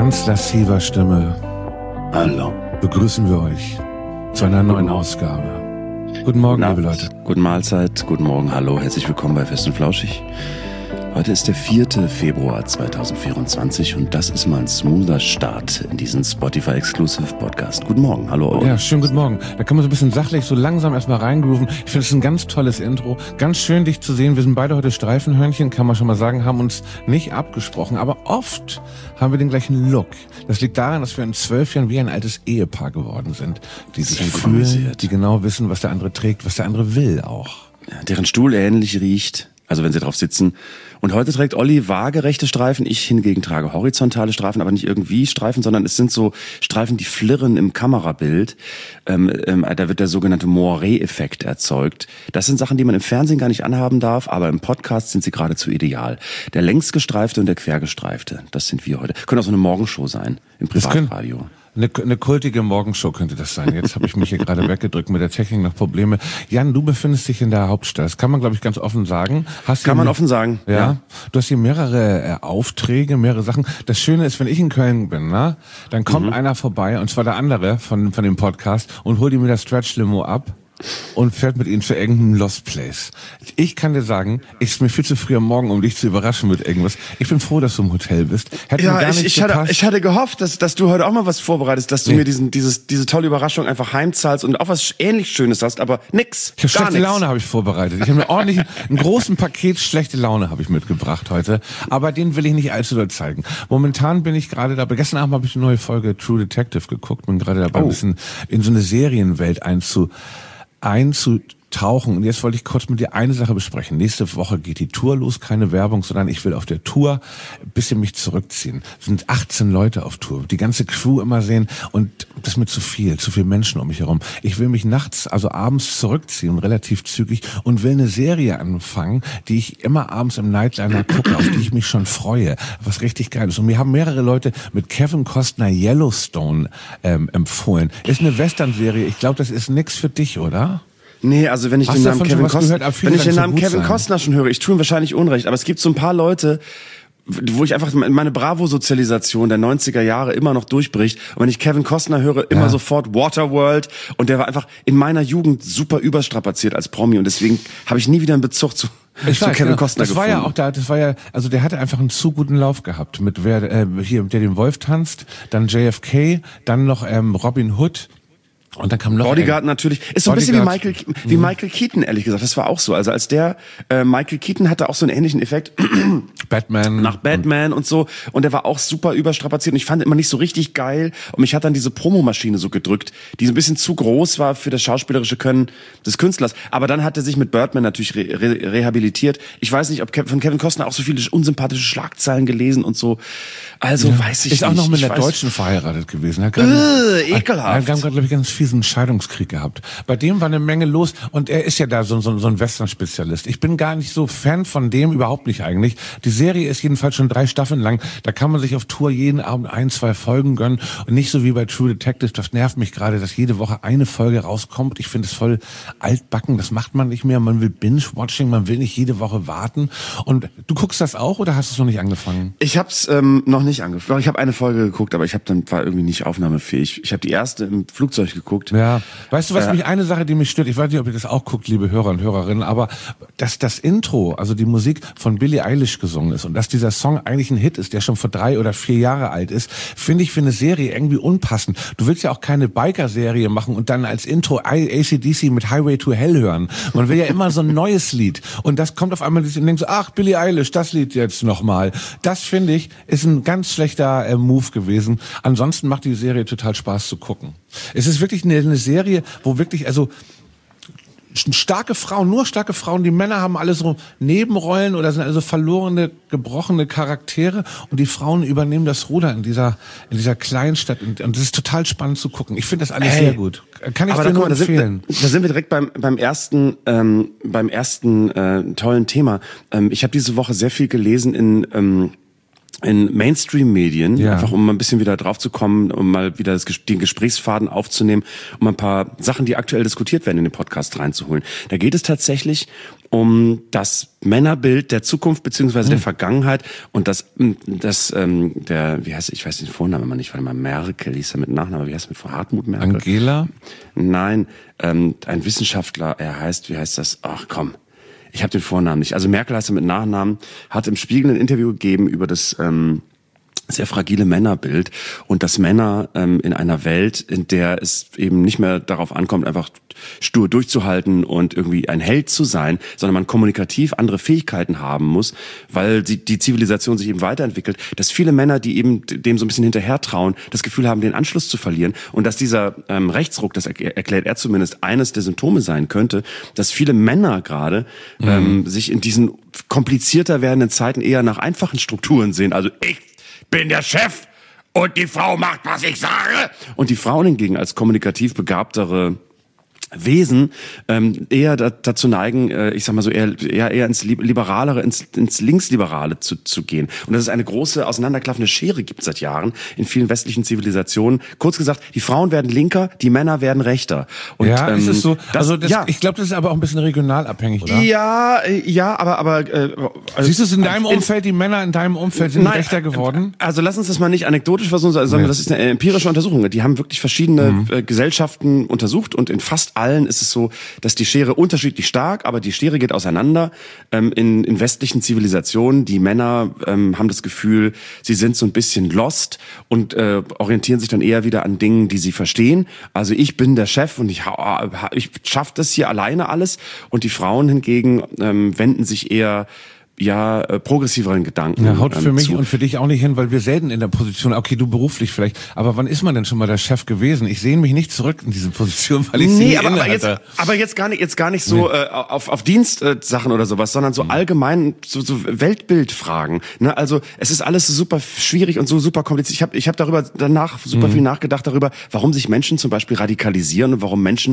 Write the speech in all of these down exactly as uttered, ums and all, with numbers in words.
ganz lassiver Stimme Hallo. begrüßen wir euch zu einer neuen Ausgabe. Guten Morgen, Na, liebe Leute. Guten Mahlzeit, guten Morgen, hallo, herzlich willkommen bei Fest und Flauschig. Heute ist der vierte Februar zweitausendvierundzwanzig und das ist mal ein smoother Start in diesen Spotify-Exclusive Podcast. Guten Morgen, hallo Olli. Ja, schönen guten Morgen. Da kann man so ein bisschen sachlich, so langsam erstmal reingrooven. Ich finde es ein ganz tolles Intro. Ganz schön, dich zu sehen. Wir sind beide heute Streifenhörnchen, kann man schon mal sagen, haben uns nicht abgesprochen. Aber oft haben wir den gleichen Look. Das liegt daran, dass wir in zwölf Jahren wie ein altes Ehepaar geworden sind. Die sich fühlen, die genau wissen, was der andere trägt, was der andere will auch. Ja, deren Stuhl ähnlich riecht, also wenn sie drauf sitzen. Und heute trägt Olli waagerechte Streifen, ich hingegen trage horizontale Streifen, aber nicht irgendwie Streifen, sondern es sind so Streifen, die flirren im Kamerabild. Ähm, ähm, da wird der sogenannte Moiré-Effekt erzeugt. Das sind Sachen, die man im Fernsehen gar nicht anhaben darf, aber im Podcast sind sie geradezu ideal. Der längsgestreifte und der quergestreifte, das sind wir heute. Könnte auch so eine Morgenshow sein, im Privatradio. Eine, eine kultige Morgenshow könnte das sein. Jetzt habe ich mich hier gerade weggedrückt, mit der Technik noch Probleme. Jan, du befindest dich in der Hauptstadt. Das kann man, glaube ich, ganz offen sagen. Hast Kann man me- offen sagen. Ja. ja. Du hast hier mehrere äh, Aufträge, mehrere Sachen. Das Schöne ist, wenn ich in Köln bin, na, dann kommt mhm. einer vorbei, und zwar der andere von, von dem Podcast, und holt ihm mit der Stretch-Limo ab und fährt mit ihnen zu irgendeinem Lost Place. Ich kann dir sagen, es ist mir viel zu früh am Morgen, um dich zu überraschen mit irgendwas. Ich bin froh, dass du im Hotel bist. Hätte ja, mir gar ich, nichts ich, hatte, gepasst. ich hatte gehofft, dass, dass du heute auch mal was vorbereitest, dass du nee. mir diesen, dieses, diese tolle Überraschung einfach heimzahlst und auch was ähnlich Schönes hast, aber nix. Ich hab gar schlechte nix. Laune habe ich vorbereitet. Ich habe mir ordentlich einen großen Paket schlechte Laune habe ich mitgebracht heute, aber den will ich nicht allzu doll zeigen. Momentan bin ich gerade dabei. Gestern Abend habe ich eine neue Folge True Detective geguckt, bin gerade dabei, oh. ein bisschen in so eine Serienwelt einzu einzutauchen. Und jetzt wollte ich kurz mit dir eine Sache besprechen. Nächste Woche geht die Tour los, keine Werbung, sondern ich will auf der Tour ein bisschen mich zurückziehen. Es sind achtzehn Leute auf Tour, die ganze Crew immer sehen, und das ist mir zu viel, zu viele Menschen um mich herum. Ich will mich nachts, also abends zurückziehen, relativ zügig, und will eine Serie anfangen, die ich immer abends im Nightliner gucke, auf die ich mich schon freue, was richtig geil ist. Und mir haben mehrere Leute mit Kevin Costner Yellowstone ähm, empfohlen. Ist eine Western-Serie, ich glaube, das ist nix für dich, oder? Nee, also wenn ich Hast den du Namen davon Kevin schon was Costner, gehört? wenn ich den Namen gut Kevin sein. Costner schon höre, ich tue ihm wahrscheinlich Unrecht, aber es gibt so ein paar Leute, wo ich einfach meine Bravo-Sozialisation der neunziger Jahre immer noch durchbricht. Und wenn ich Kevin Costner höre, immer ja. sofort Waterworld. Und der war einfach in meiner Jugend super überstrapaziert als Promi. Und deswegen habe ich nie wieder einen Bezug zu, ich zu weiß, Kevin genau. Costner das gefunden. Das war ja auch da, das war ja, also der hatte einfach einen zu guten Lauf gehabt. Mit wer, äh, hier, der den Wolf tanzt, dann J F K, dann noch ähm, Robin Hood. Und dann kam noch Bodyguard ein, natürlich. Ist so ein Bodyguard. bisschen wie Michael, wie Michael Keaton, ehrlich gesagt. Das war auch so. Also als der, äh, Michael Keaton hatte auch so einen ähnlichen Effekt. Batman. Nach Batman und, und so. Und der war auch super überstrapaziert. Und ich fand ihn immer nicht so richtig geil. Und mich hat dann diese Promomaschine so gedrückt, die so ein bisschen zu groß war für das schauspielerische Können des Künstlers. Aber dann hat er sich mit Birdman natürlich re- re- rehabilitiert. Ich weiß nicht, ob Ke- von Kevin Costner auch so viele unsympathische Schlagzeilen gelesen und so. Also ja. weiß ich ist nicht. Ist auch noch mit ich einer weiß. Deutschen verheiratet gewesen. Hat grade, äh, ekelhaft. Wir haben gerade, glaube ich, ganz fiesen Scheidungskrieg gehabt. Bei dem war eine Menge los, und er ist ja da so, so, so ein Western-Spezialist. Ich bin gar nicht so Fan von dem, überhaupt nicht eigentlich. Die Serie ist jedenfalls schon drei Staffeln lang. Da kann man sich auf Tour jeden Abend ein, zwei Folgen gönnen, und nicht so wie bei True Detective. Das nervt mich gerade, dass jede Woche eine Folge rauskommt. Ich finde es voll altbacken. Das macht man nicht mehr. Man will Binge-Watching. Man will nicht jede Woche warten. Und du guckst das auch, oder hast du es noch nicht angefangen? Ich hab's ähm, noch nicht angefangen. Ich habe eine Folge geguckt, aber ich habe dann war irgendwie nicht aufnahmefähig. Ich habe die erste im Flugzeug geguckt. Ja, weißt du, was äh, mich eine Sache, die mich stört, ich weiß nicht, ob ihr das auch guckt, liebe Hörer und Hörerinnen, aber dass das Intro, also die Musik von Billie Eilish gesungen ist, und dass dieser Song eigentlich ein Hit ist, der schon vor drei oder vier Jahre alt ist, finde ich für eine Serie irgendwie unpassend. Du willst ja auch keine Biker-Serie machen und dann als Intro A C D C mit Highway to Hell hören. Man will ja immer so ein neues Lied, und das kommt auf einmal und denkt so, ach, Billie Eilish, das Lied jetzt nochmal. Das, finde ich, ist ein ganz schlechter äh, Move gewesen. Ansonsten macht die Serie total Spaß zu gucken. Es ist wirklich eine, eine Serie, wo wirklich, also starke Frauen, nur starke Frauen, die Männer haben alle so Nebenrollen oder sind also verlorene, gebrochene Charaktere, und die Frauen übernehmen das Ruder in dieser in dieser Kleinstadt, und, und das ist total spannend zu gucken. Ich finde das alles hey, sehr gut. Kann ich dir nur mal, empfehlen. Da sind, da, da sind wir direkt beim beim ersten ähm, beim ersten äh, tollen Thema. Ähm, ich habe diese Woche sehr viel gelesen in ähm, in Mainstream-Medien, ja. einfach um mal ein bisschen wieder drauf zu kommen, um mal wieder das, den Gesprächsfaden aufzunehmen, um ein paar Sachen, die aktuell diskutiert werden, in den Podcast reinzuholen. Da geht es tatsächlich um das Männerbild der Zukunft beziehungsweise mhm. der Vergangenheit und das, das ähm, der, wie heißt, ich weiß den Vornamen immer nicht, warte mal, Merkel hieß er mit Nachnamen, wie heißt er mit Frau Hartmut Merkel? Angela? Nein, ähm, ein Wissenschaftler, er heißt, wie heißt das? Ach komm, ich habe den Vornamen nicht. Also Merkel heißt er mit Nachnamen, hat im Spiegel ein Interview gegeben über das ähm, sehr fragile Männerbild und dass Männer ähm, in einer Welt, in der es eben nicht mehr darauf ankommt, einfach stur durchzuhalten und irgendwie ein Held zu sein, sondern man kommunikativ andere Fähigkeiten haben muss, weil die, die Zivilisation sich eben weiterentwickelt, dass viele Männer, die eben dem so ein bisschen hinterher trauen, das Gefühl haben, den Anschluss zu verlieren und dass dieser ähm, Rechtsruck, das er, erklärt er zumindest, eines der Symptome sein könnte, dass viele Männer gerade mhm. ähm, sich in diesen komplizierter werdenden Zeiten eher nach einfachen Strukturen sehen, also ich bin der Chef und die Frau macht, was ich sage. Und die Frauen hingegen als kommunikativ begabtere Wesen ähm, eher da, dazu neigen, äh, ich sag mal so eher eher, eher ins Liberalere, ins, ins Linksliberale zu, zu gehen. Und dass es eine große auseinanderklaffende Schere gibt seit Jahren in vielen westlichen Zivilisationen. Kurz gesagt, die Frauen werden linker, die Männer werden rechter. Und, ja, ähm, ist es so? Das, also das, ja. ich glaube, das ist aber auch ein bisschen regional abhängig, oder? Ja, ja, aber aber äh, also, siehst du es in deinem Umfeld? Die Männer in deinem Umfeld sind nein, rechter geworden? Also lass uns das mal nicht anekdotisch versuchen, sondern ja. das ist eine empirische Untersuchung. Die haben wirklich verschiedene mhm. äh, Gesellschaften untersucht und in fast allen ist es so, dass die Schere unterschiedlich stark, aber die Schere geht auseinander. Ähm, in, in westlichen Zivilisationen, die Männer ähm, haben das Gefühl, sie sind so ein bisschen lost und äh, orientieren sich dann eher wieder an Dingen, die sie verstehen. Also ich bin der Chef und ich, ich schaffe das hier alleine alles. Und die Frauen hingegen ähm, wenden sich eher ja, äh, progressiveren Gedanken. Ja, haut für ähm, mich zu. und für dich auch nicht hin, weil wir selten in der Position, okay, du beruflich vielleicht, aber wann ist man denn schon mal der Chef gewesen? Ich sehne mich nicht zurück in diese Position, weil ich nee, sie nie aber, inne, aber jetzt, aber jetzt gar nicht, jetzt gar nicht so nee. äh, auf auf Dienstsachen äh, oder sowas, sondern so mhm. allgemein so, so Weltbildfragen. Ne? Also es ist alles super schwierig und so super kompliziert. Ich habe ich habe darüber danach super mhm. viel nachgedacht darüber, warum sich Menschen zum Beispiel radikalisieren und warum Menschen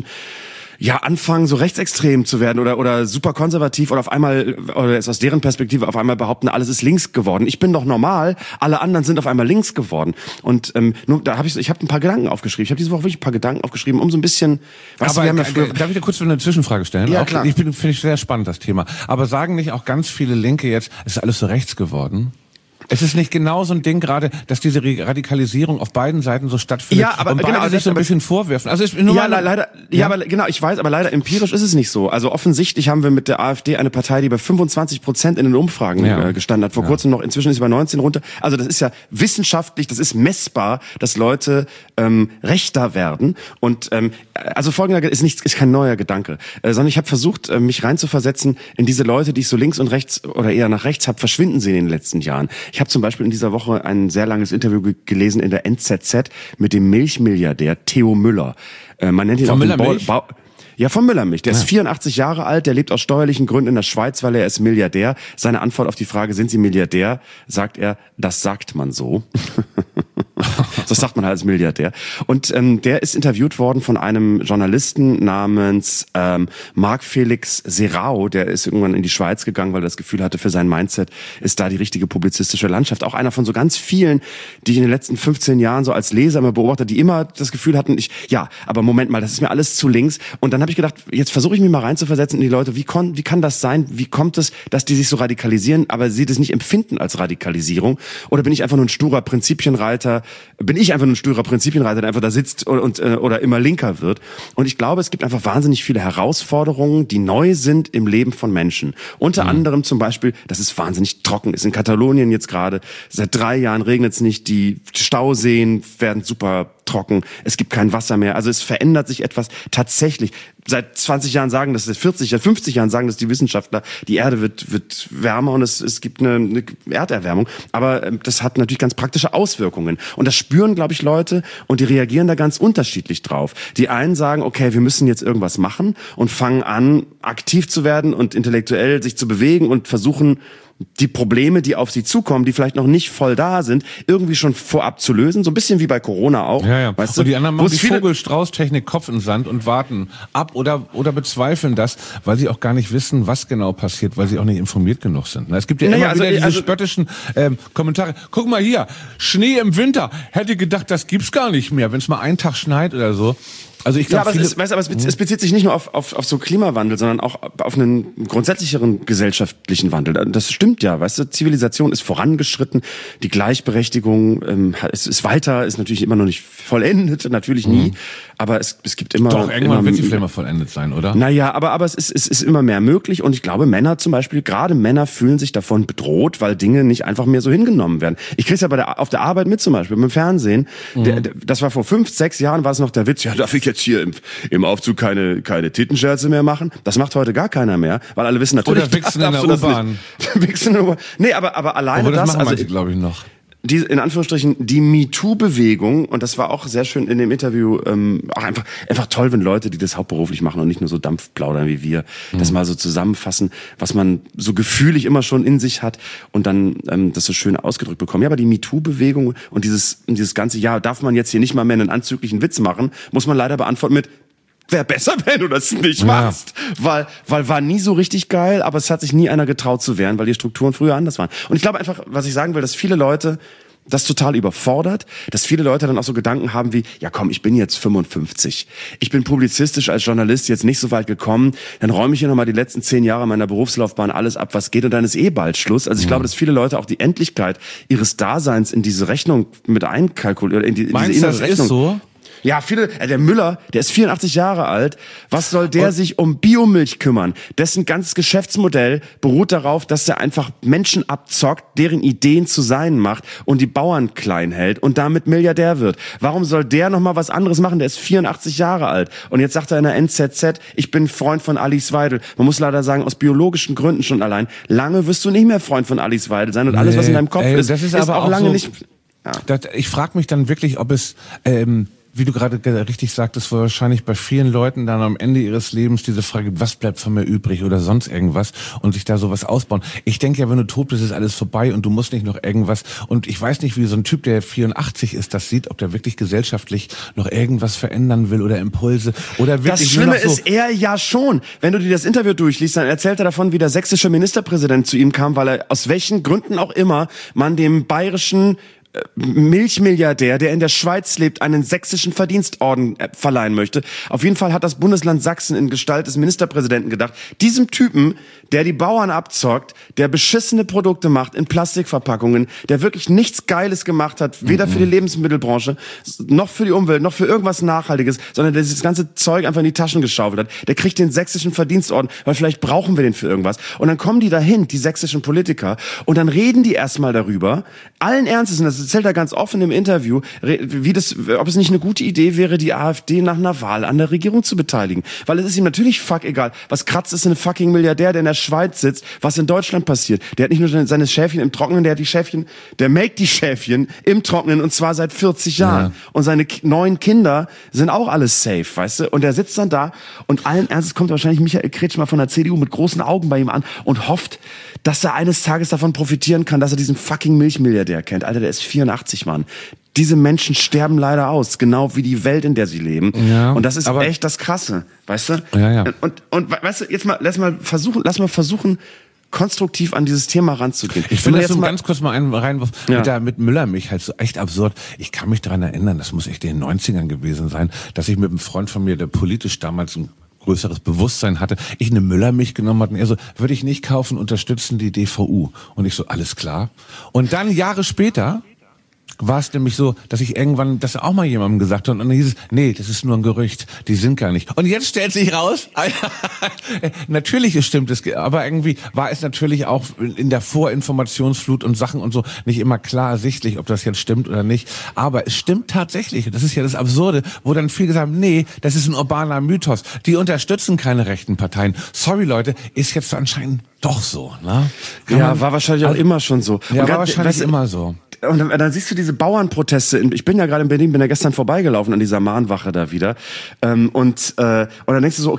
ja anfangen so rechtsextrem zu werden oder oder super konservativ oder auf einmal oder jetzt aus deren Perspektive auf einmal behaupten, alles ist links geworden. Ich bin doch normal, alle anderen sind auf einmal links geworden. Und ähm, nur da habe ich ich habe ein paar Gedanken aufgeschrieben. Ich habe diese Woche wirklich ein paar Gedanken aufgeschrieben, um so ein bisschen weißt aber du, wir haben ja früher, darf ich dir kurz eine Zwischenfrage stellen? Ja, auch, klar. Ich bin finde ich sehr spannend das Thema. Aber sagen nicht auch ganz viele Linke jetzt, es ist alles so rechts geworden? Es ist nicht genau so ein Ding gerade, dass diese Radikalisierung auf beiden Seiten so stattfindet ja, aber und beide genau, also sich so ein bisschen vorwerfen. Also ist nur ja, mal, leider, ja, ja, aber genau, ich weiß, aber leider empirisch ist es nicht so. Also offensichtlich haben wir mit der AfD eine Partei, die bei fünfundzwanzig Prozent in den Umfragen ja. äh, gestanden hat. Vor ja. kurzem noch, inzwischen ist sie bei neunzehn runter. Also das ist ja wissenschaftlich, das ist messbar, dass Leute ähm, rechter werden. Und ähm, also folgender ist nicht, ist kein neuer Gedanke, äh, sondern ich habe versucht, äh, mich reinzuversetzen in diese Leute, die ich so links und rechts oder eher nach rechts habe verschwinden sehen in den letzten Jahren. Ich habe zum Beispiel in dieser Woche ein sehr langes Interview ge- gelesen in der N Z Z mit dem Milchmilliardär Theo Müller. Äh, man nennt ihn Von auch Müller den Milch? Bau- Ja, von Müllermilch. Der ja. ist vierundachtzig Jahre alt, der lebt aus steuerlichen Gründen in der Schweiz, weil er ist Milliardär. Seine Antwort auf die Frage, sind Sie Milliardär, sagt er, das sagt man so. Das sagt man halt als Milliardär. Und ähm, der ist interviewt worden von einem Journalisten namens ähm, Marc Felix Serao. Der ist irgendwann in die Schweiz gegangen, weil er das Gefühl hatte, für sein Mindset ist da die richtige publizistische Landschaft. Auch einer von so ganz vielen, die ich in den letzten fünfzehn Jahren so als Leser immer beobachtet, die immer das Gefühl hatten, ich ja, aber Moment mal, das ist mir alles zu links. Und dann habe ich gedacht, jetzt versuche ich mich mal reinzuversetzen in die Leute. Wie, kon, wie kann das sein? Wie kommt es, dass die sich so radikalisieren, aber sie das nicht empfinden als Radikalisierung? Oder bin ich einfach nur ein sturer Prinzipienreiter? Bin ich einfach nur ein sturer Prinzipienreiter, der einfach da sitzt und, und oder immer linker wird? Und ich glaube, es gibt einfach wahnsinnig viele Herausforderungen, die neu sind im Leben von Menschen. Unter mhm. anderem zum Beispiel, dass es wahnsinnig trocken ist. In Katalonien jetzt gerade, seit drei Jahren regnet es nicht, die Stauseen werden super trocken, es gibt kein Wasser mehr. Also es verändert sich etwas tatsächlich. Seit zwanzig Jahren sagen das, seit vierzig, seit fünfzig Jahren sagen das die Wissenschaftler, die Erde wird wird wärmer und es es gibt eine, eine Erderwärmung. Aber ähm, das hat natürlich ganz praktische Auswirkungen. Und das spüren, glaube ich, Leute und die reagieren da ganz unterschiedlich drauf. Die einen sagen, okay, wir müssen jetzt irgendwas machen und fangen an, aktiv zu werden und intellektuell sich zu bewegen und versuchen, die Probleme, die auf sie zukommen, die vielleicht noch nicht voll da sind, irgendwie schon vorab zu lösen. So ein bisschen wie bei Corona auch. Ja, ja. Weißt und du? die anderen machen die Vogel-Strauß-Technik Kopf in Sand und warten ab oder oder bezweifeln das, weil sie auch gar nicht wissen, was genau passiert, weil sie auch nicht informiert genug sind. Es gibt ja naja, immer also, wieder diese also, spöttischen ähm, Kommentare. Guck mal hier, Schnee im Winter. Hätte gedacht, das gibt's gar nicht mehr, wenn es mal einen Tag schneit oder so. Also ich Ja, glaube, aber, es, ist, weißt, aber es, bezieht, es bezieht sich nicht nur auf, auf, auf so Klimawandel, sondern auch auf einen grundsätzlicheren gesellschaftlichen Wandel. Das stimmt ja, weißt du, Zivilisation ist vorangeschritten, die Gleichberechtigung ähm, ist, ist weiter, ist natürlich immer noch nicht vollendet, natürlich nie, mhm. aber es, es gibt immer... Doch, irgendwann immer, wird sie vielleicht mal vollendet sein, oder? Naja, aber, aber es, ist, es ist immer mehr möglich und ich glaube, Männer zum Beispiel, gerade Männer fühlen sich davon bedroht, weil Dinge nicht einfach mehr so hingenommen werden. Ich krieg's ja bei der, auf der Arbeit mit zum Beispiel, beim Fernsehen, mhm. der, der, das war vor fünf, sechs Jahren, war es noch der Witz, ja, darf ich jetzt hier im, im Aufzug keine, keine Tittenscherze mehr machen? Das macht heute gar keiner mehr, weil alle wissen natürlich... Oder wichsen in der U-Bahn. Wichsen in der U-Bahn. Nee, aber, aber alleine aber das... das... also glaube ich, noch. Die, in Anführungsstrichen, die MeToo-Bewegung, und das war auch sehr schön in dem Interview, ähm, auch einfach, einfach toll, wenn Leute, die das hauptberuflich machen und nicht nur so Dampf plaudern wie wir, mhm. das mal so zusammenfassen, was man so gefühlig immer schon in sich hat und dann ähm, das so schön ausgedrückt bekommen. Ja, aber die MeToo-Bewegung und dieses, dieses ganze, ja, darf man jetzt hier nicht mal mehr einen anzüglichen Witz machen, muss man leider beantworten mit, wäre besser, wenn du das nicht ja. machst. Weil, weil war nie so richtig geil, aber es hat sich nie einer getraut zu wehren, weil die Strukturen früher anders waren. Und ich glaube einfach, was ich sagen will, dass viele Leute das total überfordert, dass viele Leute dann auch so Gedanken haben wie, ja komm, ich bin jetzt fünfundfünfzig. Ich bin publizistisch als Journalist jetzt nicht so weit gekommen, dann räume ich hier nochmal die letzten zehn Jahre meiner Berufslaufbahn alles ab, was geht und dann ist eh bald Schluss. Also ich mhm. glaube, dass viele Leute auch die Endlichkeit ihres Daseins in diese Rechnung mit einkalkulieren, in, die, in Meinst diese innere das Rechnung. Ist so? Ja, viele, äh, der Müller, der ist vierundachtzig Jahre alt. Was soll der und sich um Biomilch kümmern? Dessen ganzes Geschäftsmodell beruht darauf, dass der einfach Menschen abzockt, deren Ideen zu sein macht und die Bauern klein hält und damit Milliardär wird. Warum soll der noch mal was anderes machen? Der ist vierundachtzig Jahre alt. Und jetzt sagt er in der N Z Z, ich bin Freund von Alice Weidel. Man muss leider sagen, aus biologischen Gründen schon allein, lange wirst du nicht mehr Freund von Alice Weidel sein und nee, alles, was in deinem Kopf ey, ist, das ist, ist aber auch, auch lange so, nicht... Ja. Das, ich frage mich dann wirklich, ob es... Ähm wie du gerade richtig sagtest, wo wahrscheinlich bei vielen Leuten dann am Ende ihres Lebens diese Frage, was bleibt von mir übrig oder sonst irgendwas und sich da sowas ausbauen. Ich denke ja, wenn du tot bist, ist alles vorbei und du musst nicht noch irgendwas. Und ich weiß nicht, wie so ein Typ, der vierundachtzig ist, das sieht, ob der wirklich gesellschaftlich noch irgendwas verändern will oder Impulse oder wirklich. Das Schlimme nur noch so ist, er ja schon. Wenn du dir das Interview durchliest, dann erzählt er davon, wie der sächsische Ministerpräsident zu ihm kam, weil er aus welchen Gründen auch immer man dem bayerischen Milchmilliardär, der in der Schweiz lebt, einen sächsischen Verdienstorden verleihen möchte. Auf jeden Fall hat das Bundesland Sachsen in Gestalt des Ministerpräsidenten gedacht, diesem Typen, der die Bauern abzockt, der beschissene Produkte macht in Plastikverpackungen, der wirklich nichts Geiles gemacht hat, weder für die Lebensmittelbranche, noch für die Umwelt, noch für irgendwas Nachhaltiges, sondern der dieses ganze Zeug einfach in die Taschen geschaufelt hat, der kriegt den sächsischen Verdienstorden, weil vielleicht brauchen wir den für irgendwas. Und dann kommen die dahin, die sächsischen Politiker, und dann reden die erstmal darüber, allen Ernstes, und das erzählt er ganz offen im Interview, wie das, ob es nicht eine gute Idee wäre, die AfD nach einer Wahl an der Regierung zu beteiligen. Weil es ist ihm natürlich fuck egal. Was kratzt ist ein fucking Milliardär, der in der Schweiz sitzt, was in Deutschland passiert. Der hat nicht nur seine Schäfchen im Trockenen, der hat die Schäfchen, der melkt die Schäfchen im Trockenen und zwar seit vierzig Jahren. Ja. Und seine neun Kinder sind auch alles safe, weißt du? Und der sitzt dann da und allen Ernstes kommt wahrscheinlich Michael Kretschmer von der C D U mit großen Augen bei ihm an und hofft, dass er eines Tages davon profitieren kann, dass er diesen fucking Milchmilliardär kennt. Alter, der ist vierundachtzig, Mann. Diese Menschen sterben leider aus, genau wie die Welt, in der sie leben. Ja, und das ist echt das Krasse, weißt du? Ja, ja. Und, und weißt du, jetzt mal, lass mal versuchen, lass mal versuchen, konstruktiv an dieses Thema ranzugehen. Ich finde das so ganz kurz mal einen reinwurf ja. mit, der, mit Müllermilch halt so echt absurd. Ich kann mich daran erinnern, das muss echt in den neunzigern gewesen sein, dass ich mit einem Freund von mir, der politisch damals ein größeres Bewusstsein hatte, ich eine Müllermilch genommen hatte und er so, würde ich nicht kaufen, unterstützen die D V U. Und ich so, alles klar. Und dann Jahre später war es nämlich so, dass ich irgendwann das auch mal jemandem gesagt habe und dann hieß es, nee, das ist nur ein Gerücht, die sind gar nicht. Und jetzt stellt sich raus, natürlich stimmt es, aber irgendwie war es natürlich auch in der Vorinformationsflut und Sachen und so nicht immer klar ersichtlich, ob das jetzt stimmt oder nicht. Aber es stimmt tatsächlich, das ist ja das Absurde, wo dann viele gesagt haben, nee, das ist ein urbaner Mythos, die unterstützen keine rechten Parteien. Sorry Leute, ist jetzt anscheinend doch so. Ne? Kann ja, man, war wahrscheinlich auch also, immer schon so. Ja, und war wahrscheinlich weißt, immer so. Und dann, dann siehst du diese Bauernproteste. Ich bin ja gerade in Berlin, bin ja gestern vorbeigelaufen an dieser Mahnwache da wieder. Ähm, und, äh, und dann denkst du so, okay,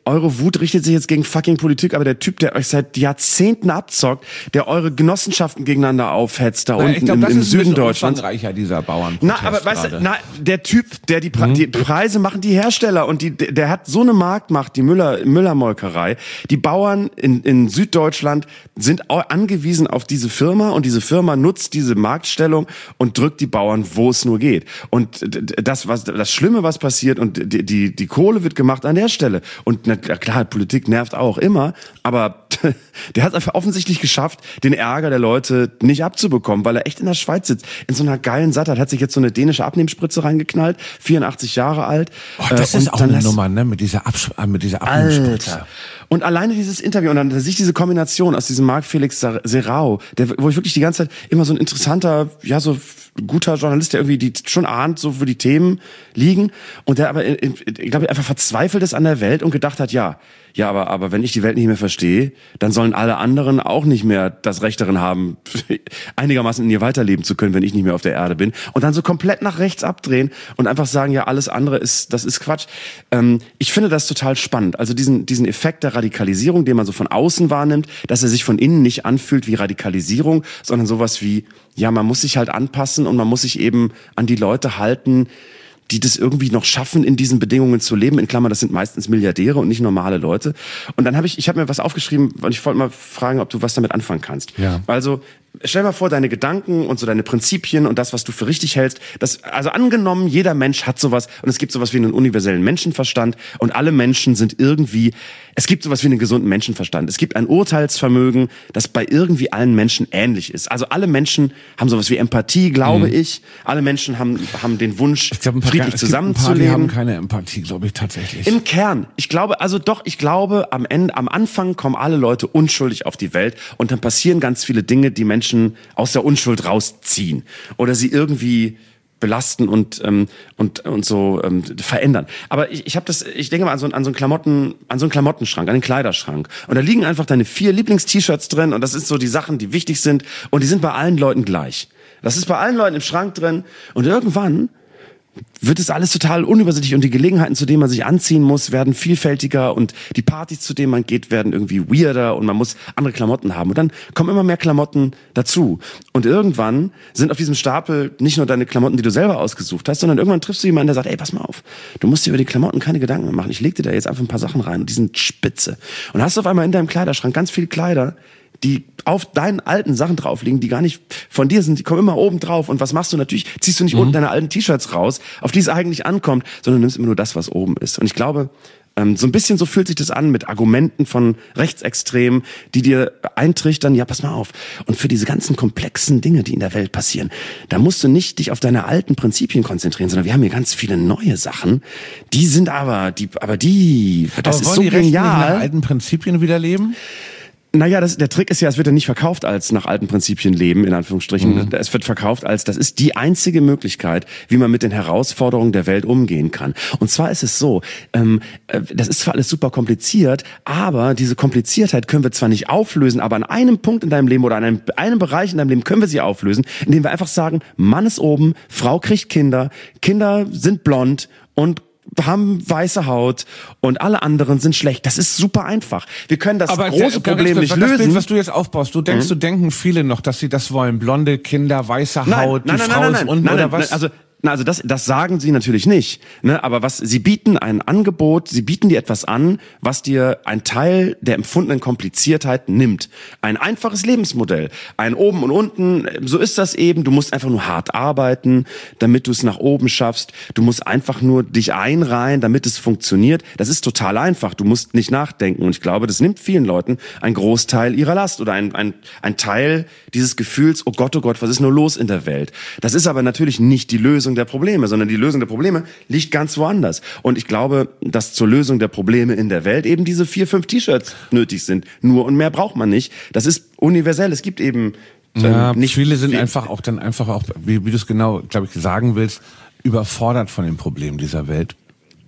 eure Wut richtet sich jetzt gegen fucking Politik, aber der Typ, der euch seit Jahrzehnten abzockt, der eure Genossenschaften gegeneinander aufhetzt, da Na, unten ich glaub, im, das im ist Süden ein Deutschlands. umfangreicher, dieser Bauern. Na, aber weißt du, na, der Typ, der die, Pre- mhm. die Preise machen die Hersteller und die, der hat so eine Marktmacht, die Müller, Müller-Molkerei. Die Bauern in, in Süddeutschland sind angewiesen auf diese Firma und diese Firma nutzt diese Marktstellung und drückt die Bauern, wo es nur geht. Und das, was, das Schlimme, was passiert und die, die, die Kohle wird gemacht an der Stelle. Und na klar, Politik nervt auch immer, aber der hat einfach offensichtlich geschafft, den Ärger der Leute nicht abzubekommen, weil er echt in der Schweiz sitzt, in so einer geilen Sattheit, hat sich jetzt so eine dänische Abnehmspritze reingeknallt, vierundachtzig Jahre alt. Oh, das ist auch eine Nummer, ne, mit dieser, Absch- mit dieser Abnehmspritze. Alter. Und alleine dieses Interview und dann sich diese Kombination aus diesem Marc Felix Serrao, der, wo ich wirklich die ganze Zeit immer so ein interessanter, ja, so guter Journalist, der irgendwie die schon ahnt, so wo die Themen liegen und der aber, ich glaube, einfach verzweifelt ist an der Welt und gedacht hat, ja, ja, aber, aber wenn ich die Welt nicht mehr verstehe, dann sollen alle anderen auch nicht mehr das Recht darin haben, einigermaßen in ihr weiterleben zu können, wenn ich nicht mehr auf der Erde bin. Und dann so komplett nach rechts abdrehen und einfach sagen, ja, alles andere ist, das ist Quatsch. Ähm, ich finde das total spannend. Also diesen, diesen Effekt der Radikalisierung, den man so von außen wahrnimmt, dass er sich von innen nicht anfühlt wie Radikalisierung, sondern sowas wie, ja, man muss sich halt anpassen und man muss sich eben an die Leute halten, die das irgendwie noch schaffen, in diesen Bedingungen zu leben. In Klammern, das sind meistens Milliardäre und nicht normale Leute. Und dann habe ich, ich habe mir was aufgeschrieben und ich wollte mal fragen, ob du was damit anfangen kannst. Ja. Also stell mal vor, deine Gedanken und so deine Prinzipien und das, was du für richtig hältst, das, also angenommen, jeder Mensch hat sowas und es gibt sowas wie einen universellen Menschenverstand und alle Menschen sind irgendwie, es gibt sowas wie einen gesunden Menschenverstand. Es gibt ein Urteilsvermögen, das bei irgendwie allen Menschen ähnlich ist. Also alle Menschen haben sowas wie Empathie, glaube mhm. ich. Alle Menschen haben, haben den Wunsch, ich glaub, friedlich es zusammenzuleben. Gibt ein paar, die haben keine Empathie, glaube ich, tatsächlich. Im Kern. Ich glaube, also doch, ich glaube, am Ende, am Anfang kommen alle Leute unschuldig auf die Welt und dann passieren ganz viele Dinge, die Menschen aus der Unschuld rausziehen oder sie irgendwie belasten und ähm, und und so ähm, verändern. Aber ich, ich habe das, ich denke mal an so, an so einen Klamotten, an so einen Klamottenschrank, an den Kleiderschrank. Und da liegen einfach deine vier Lieblings-T-Shirts drin und das ist so die Sachen, die wichtig sind und die sind bei allen Leuten gleich. Das ist bei allen Leuten im Schrank drin und irgendwann wird es alles total unübersichtlich und die Gelegenheiten, zu denen man sich anziehen muss, werden vielfältiger und die Partys, zu denen man geht, werden irgendwie weirder und man muss andere Klamotten haben und dann kommen immer mehr Klamotten dazu und irgendwann sind auf diesem Stapel nicht nur deine Klamotten, die du selber ausgesucht hast, sondern irgendwann triffst du jemanden, der sagt, ey, pass mal auf, du musst dir über die Klamotten keine Gedanken mehr machen, ich leg dir da jetzt einfach ein paar Sachen rein und die sind spitze und hast auf einmal in deinem Kleiderschrank ganz viele Kleider, die auf deinen alten Sachen drauf liegen, die gar nicht von dir sind, die kommen immer oben drauf. Und was machst du? Natürlich ziehst du nicht mhm. unten deine alten T-Shirts raus, auf die es eigentlich ankommt, sondern nimmst immer nur das, was oben ist. Und ich glaube, ähm, so ein bisschen so fühlt sich das an mit Argumenten von Rechtsextremen, die dir eintrichtern, ja, pass mal auf. Und für diese ganzen komplexen Dinge, die in der Welt passieren, da musst du nicht dich auf deine alten Prinzipien konzentrieren, sondern wir haben hier ganz viele neue Sachen. Die sind aber, die, aber die, das aber ist so die genial. Rechten nach alten Prinzipien wieder leben? Naja, das, der Trick ist ja, es wird ja nicht verkauft als nach alten Prinzipien leben, in Anführungsstrichen. Mhm. Es wird verkauft als, das ist die einzige Möglichkeit, wie man mit den Herausforderungen der Welt umgehen kann. Und zwar ist es so, ähm, das ist zwar alles super kompliziert, aber diese Kompliziertheit können wir zwar nicht auflösen, aber an einem Punkt in deinem Leben oder an einem, einem Bereich in deinem Leben können wir sie auflösen, indem wir einfach sagen, Mann ist oben, Frau kriegt Kinder, Kinder sind blond und haben weiße Haut und alle anderen sind schlecht. Das ist super einfach. Wir können das aber große der, Problem nicht das lösen. Bild, was du jetzt aufbaust, du denkst, mhm. du denken viele noch, dass sie das wollen. Blonde Kinder, weiße Haut, nein, die nein, Frau nein, ist nein, unten nein, oder nein, was? Also Na, also das, das sagen sie natürlich nicht, ne? Aber was sie bieten ein Angebot, sie bieten dir etwas an, was dir ein Teil der empfundenen Kompliziertheit nimmt. Ein einfaches Lebensmodell, ein oben und unten, so ist das eben. Du musst einfach nur hart arbeiten, damit du es nach oben schaffst. Du musst einfach nur dich einreihen, damit es funktioniert. Das ist total einfach. Du musst nicht nachdenken. Und ich glaube, das nimmt vielen Leuten einen Großteil ihrer Last oder ein, ein, ein Teil dieses Gefühls, oh Gott, oh Gott, was ist nur los in der Welt? Das ist aber natürlich nicht die Lösung der Probleme, sondern die Lösung der Probleme liegt ganz woanders. Und ich glaube, dass zur Lösung der Probleme in der Welt eben diese vier, fünf T-Shirts nötig sind. Nur und mehr braucht man nicht. Das ist universell. Es gibt eben ähm, ja, nicht viele sind einfach auch dann einfach auch, wie, wie du es genau, glaube ich, sagen willst, überfordert von den Problemen dieser Welt.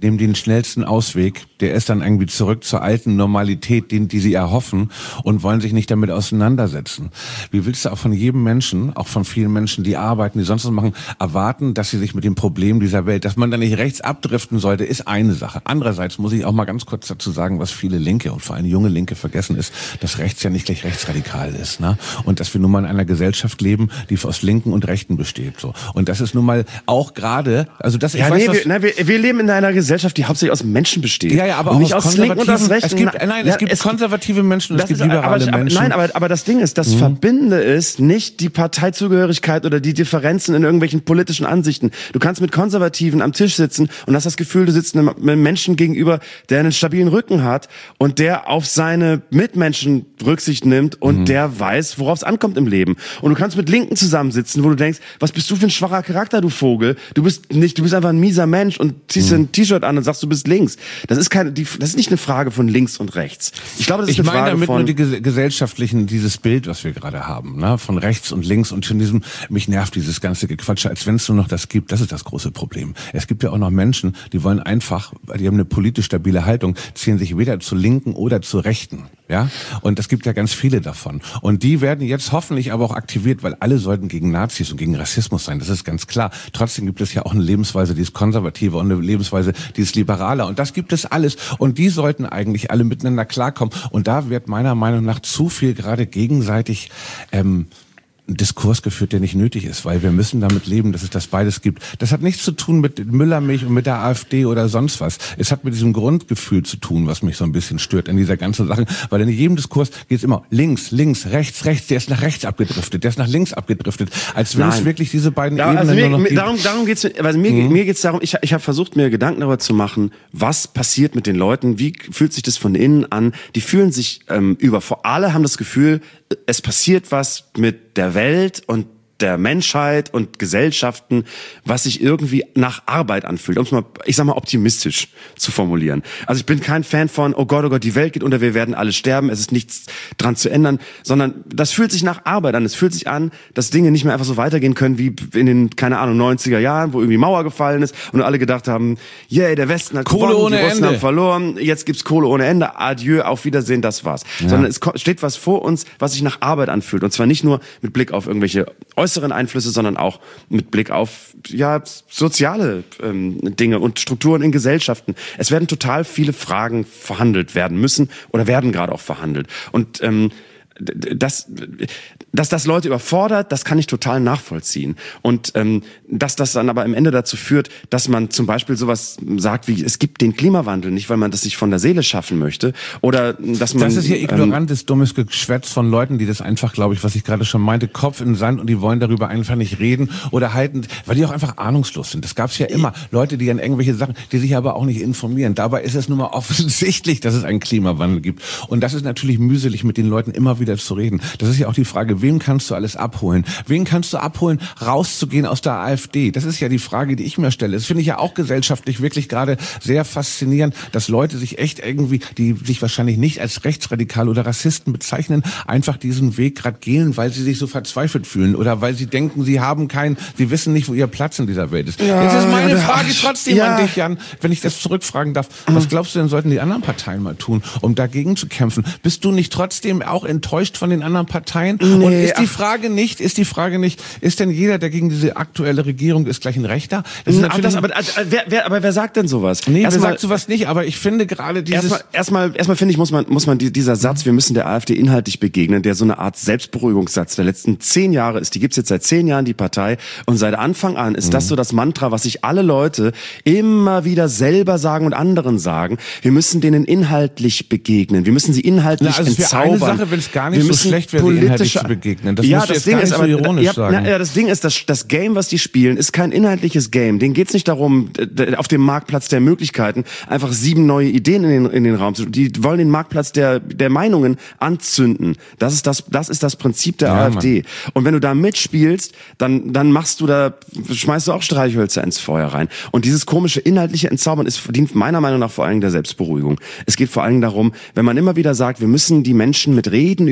nehmen den schnellsten Ausweg, der ist dann irgendwie zurück zur alten Normalität, die, die sie erhoffen und wollen sich nicht damit auseinandersetzen. Wie willst du auch von jedem Menschen, auch von vielen Menschen, die arbeiten, die sonst was machen, erwarten, dass sie sich mit dem Problem dieser Welt, dass man da nicht rechts abdriften sollte, ist eine Sache. Andererseits muss ich auch mal ganz kurz dazu sagen, was viele Linke und vor allem junge Linke vergessen ist, dass rechts ja nicht gleich rechtsradikal ist, ne? Und dass wir nun mal in einer Gesellschaft leben, die aus Linken und Rechten besteht, so. Und das ist nun mal auch gerade, also das, ich ja, weiß, nee, dass, wir, nein, wir, wir leben in einer Gesellschaft, die hauptsächlich aus Menschen besteht. Ja, ja, aber und auch nicht aus aus Linken und aus Rechten. Es gibt, nein, ja, es gibt es, konservative Menschen und es gibt ist, liberale aber, Menschen. Nein, aber, aber das Ding ist, das mhm. Verbindende ist nicht die Parteizugehörigkeit oder die Differenzen in irgendwelchen politischen Ansichten. Du kannst mit Konservativen am Tisch sitzen und hast das Gefühl, du sitzt einem, einem Menschen gegenüber, der einen stabilen Rücken hat und der auf seine Mitmenschen Rücksicht nimmt und mhm. der weiß, worauf es ankommt im Leben. Und du kannst mit Linken zusammensitzen, wo du denkst, was bist du für ein schwacher Charakter, du Vogel? Du bist nicht, du bist einfach ein mieser Mensch und ziehst mhm. ein T-Shirt an und sagst, du bist links. Das ist keine, die, das ist nicht eine Frage von links und rechts. Ich glaube, das ist ich eine meine Frage damit von nur die ges- gesellschaftlichen, dieses Bild, was wir gerade haben, ne, von rechts und links und von diesem, mich nervt dieses ganze Gequatsche, als wenn es nur noch das gibt. Das ist das große Problem. Es gibt ja auch noch Menschen, die wollen einfach, die haben eine politisch stabile Haltung, ziehen sich weder zur Linken oder zur Rechten. Ja, und es gibt ja ganz viele davon. Und die werden jetzt hoffentlich aber auch aktiviert, weil alle sollten gegen Nazis und gegen Rassismus sein. Das ist ganz klar. Trotzdem gibt es ja auch eine Lebensweise, die ist konservativer und eine Lebensweise, die ist liberaler. Und das gibt es alles. Und die sollten eigentlich alle miteinander klarkommen. Und da wird meiner Meinung nach zu viel gerade gegenseitig ähm, ein Diskurs geführt, der nicht nötig ist, weil wir müssen damit leben, dass es das beides gibt. Das hat nichts zu tun mit Müllermilch und mit der AfD oder sonst was. Es hat mit diesem Grundgefühl zu tun, was mich so ein bisschen stört in dieser ganzen Sache, weil in jedem Diskurs geht es immer links, links, rechts, rechts, der ist nach rechts abgedriftet, der ist nach links abgedriftet, als wenn es wirklich diese beiden da, Ebenen also mir, nur noch mir, gibt. Darum, darum geht's, also mir, mhm. mir geht's darum, ich, ich habe versucht, mir Gedanken darüber zu machen, was passiert mit den Leuten, wie fühlt sich das von innen an, die fühlen sich ähm, über, vor alle haben das Gefühl, es passiert was mit der Welt und der Menschheit und Gesellschaften, was sich irgendwie nach Arbeit anfühlt, um es mal, ich sag mal, optimistisch zu formulieren. Also ich bin kein Fan von, oh Gott, oh Gott, die Welt geht unter, wir werden alle sterben, es ist nichts dran zu ändern, sondern das fühlt sich nach Arbeit an. Es fühlt sich an, dass Dinge nicht mehr einfach so weitergehen können wie in den, keine Ahnung, neunziger Jahren, wo irgendwie Mauer gefallen ist und alle gedacht haben, yay, der Westen hat Kohle gewonnen, ohne die Russen Ende. haben verloren, jetzt gibt's Kohle ohne Ende, adieu, auf Wiedersehen, das war's. Ja. Sondern es steht was vor uns, was sich nach Arbeit anfühlt. Und zwar nicht nur mit Blick auf irgendwelche äußeren Einflüsse, sondern auch mit Blick auf ja soziale ähm, Dinge und Strukturen in Gesellschaften. Es werden total viele Fragen verhandelt werden müssen oder werden gerade auch verhandelt. Und ähm, dass, dass das Leute überfordert, das kann ich total nachvollziehen. Und ähm, dass das dann aber im Ende dazu führt, dass man zum Beispiel sowas sagt wie, es gibt den Klimawandel nicht, weil man das sich von der Seele schaffen möchte. Oder dass man... Das ist hier ignorantes, ähm, dummes Geschwätz von Leuten, die das einfach, glaube ich, was ich gerade schon meinte, Kopf in den Sand und die wollen darüber einfach nicht reden oder halten, weil die auch einfach ahnungslos sind. Das gab es ja immer. Leute, die an irgendwelche Sachen, die sich aber auch nicht informieren. Dabei ist es nun mal offensichtlich, dass es einen Klimawandel gibt. Und das ist natürlich mühselig, mit den Leuten immer wieder zu reden. Das ist ja auch die Frage, wem kannst du alles abholen? Wen kannst du abholen, rauszugehen aus der AfD? Das ist ja die Frage, die ich mir stelle. Das finde ich ja auch gesellschaftlich wirklich gerade sehr faszinierend, dass Leute sich echt irgendwie, die sich wahrscheinlich nicht als rechtsradikal oder Rassisten bezeichnen, einfach diesen Weg gerade gehen, weil sie sich so verzweifelt fühlen oder weil sie denken, sie haben keinen, sie wissen nicht, wo ihr Platz in dieser Welt ist. Ja, jetzt ist meine Frage trotzdem ja. an dich, Jan, wenn ich das zurückfragen darf. Was glaubst du denn, sollten die anderen Parteien mal tun, um dagegen zu kämpfen? Bist du nicht trotzdem auch enttäuscht von den anderen Parteien? Nee, und ist die Frage nicht, ist die Frage nicht, ist denn jeder, der gegen diese aktuelle Regierung ist, gleich ein Rechter? Das ist aber, das, aber, also, wer, wer, aber wer sagt denn sowas? Nee, erst wer mal, sagt sowas nicht, aber ich finde gerade dieses... Erstmal, erstmal, erstmal finde ich, muss man, muss man die, dieser Satz, wir müssen der AfD inhaltlich begegnen, der so eine Art Selbstberuhigungssatz der letzten zehn Jahre ist. Die gibt's jetzt seit zehn Jahren, die Partei. Und seit Anfang an ist mhm. das so das Mantra, was sich alle Leute immer wieder selber sagen und anderen sagen. Wir müssen denen inhaltlich begegnen. Wir müssen sie inhaltlich Na, also entzaubern. Für eine Sache will es gar nicht so schlecht werden, inhaltlich zu begegnen. Das ja, musst du das jetzt Ding gar ist nicht aber, so ironisch ja, sagen. Na, ja, das Ding ist, das, das Game, was die spielen, ist kein inhaltliches Game. Denen geht's nicht darum, auf dem Marktplatz der Möglichkeiten einfach sieben neue Ideen in den, in den Raum zu... Die wollen den Marktplatz der, der Meinungen anzünden. Das ist das, das ist das Prinzip der ja, AfD. Mann. Und wenn du da mitspielst, dann, dann machst du da, schmeißt du auch Streichhölzer ins Feuer rein. Und dieses komische inhaltliche Entzaubern ist, dient meiner Meinung nach vor allem der Selbstberuhigung. Es geht vor allem darum, wenn man immer wieder sagt, wir müssen die Menschen mit Reden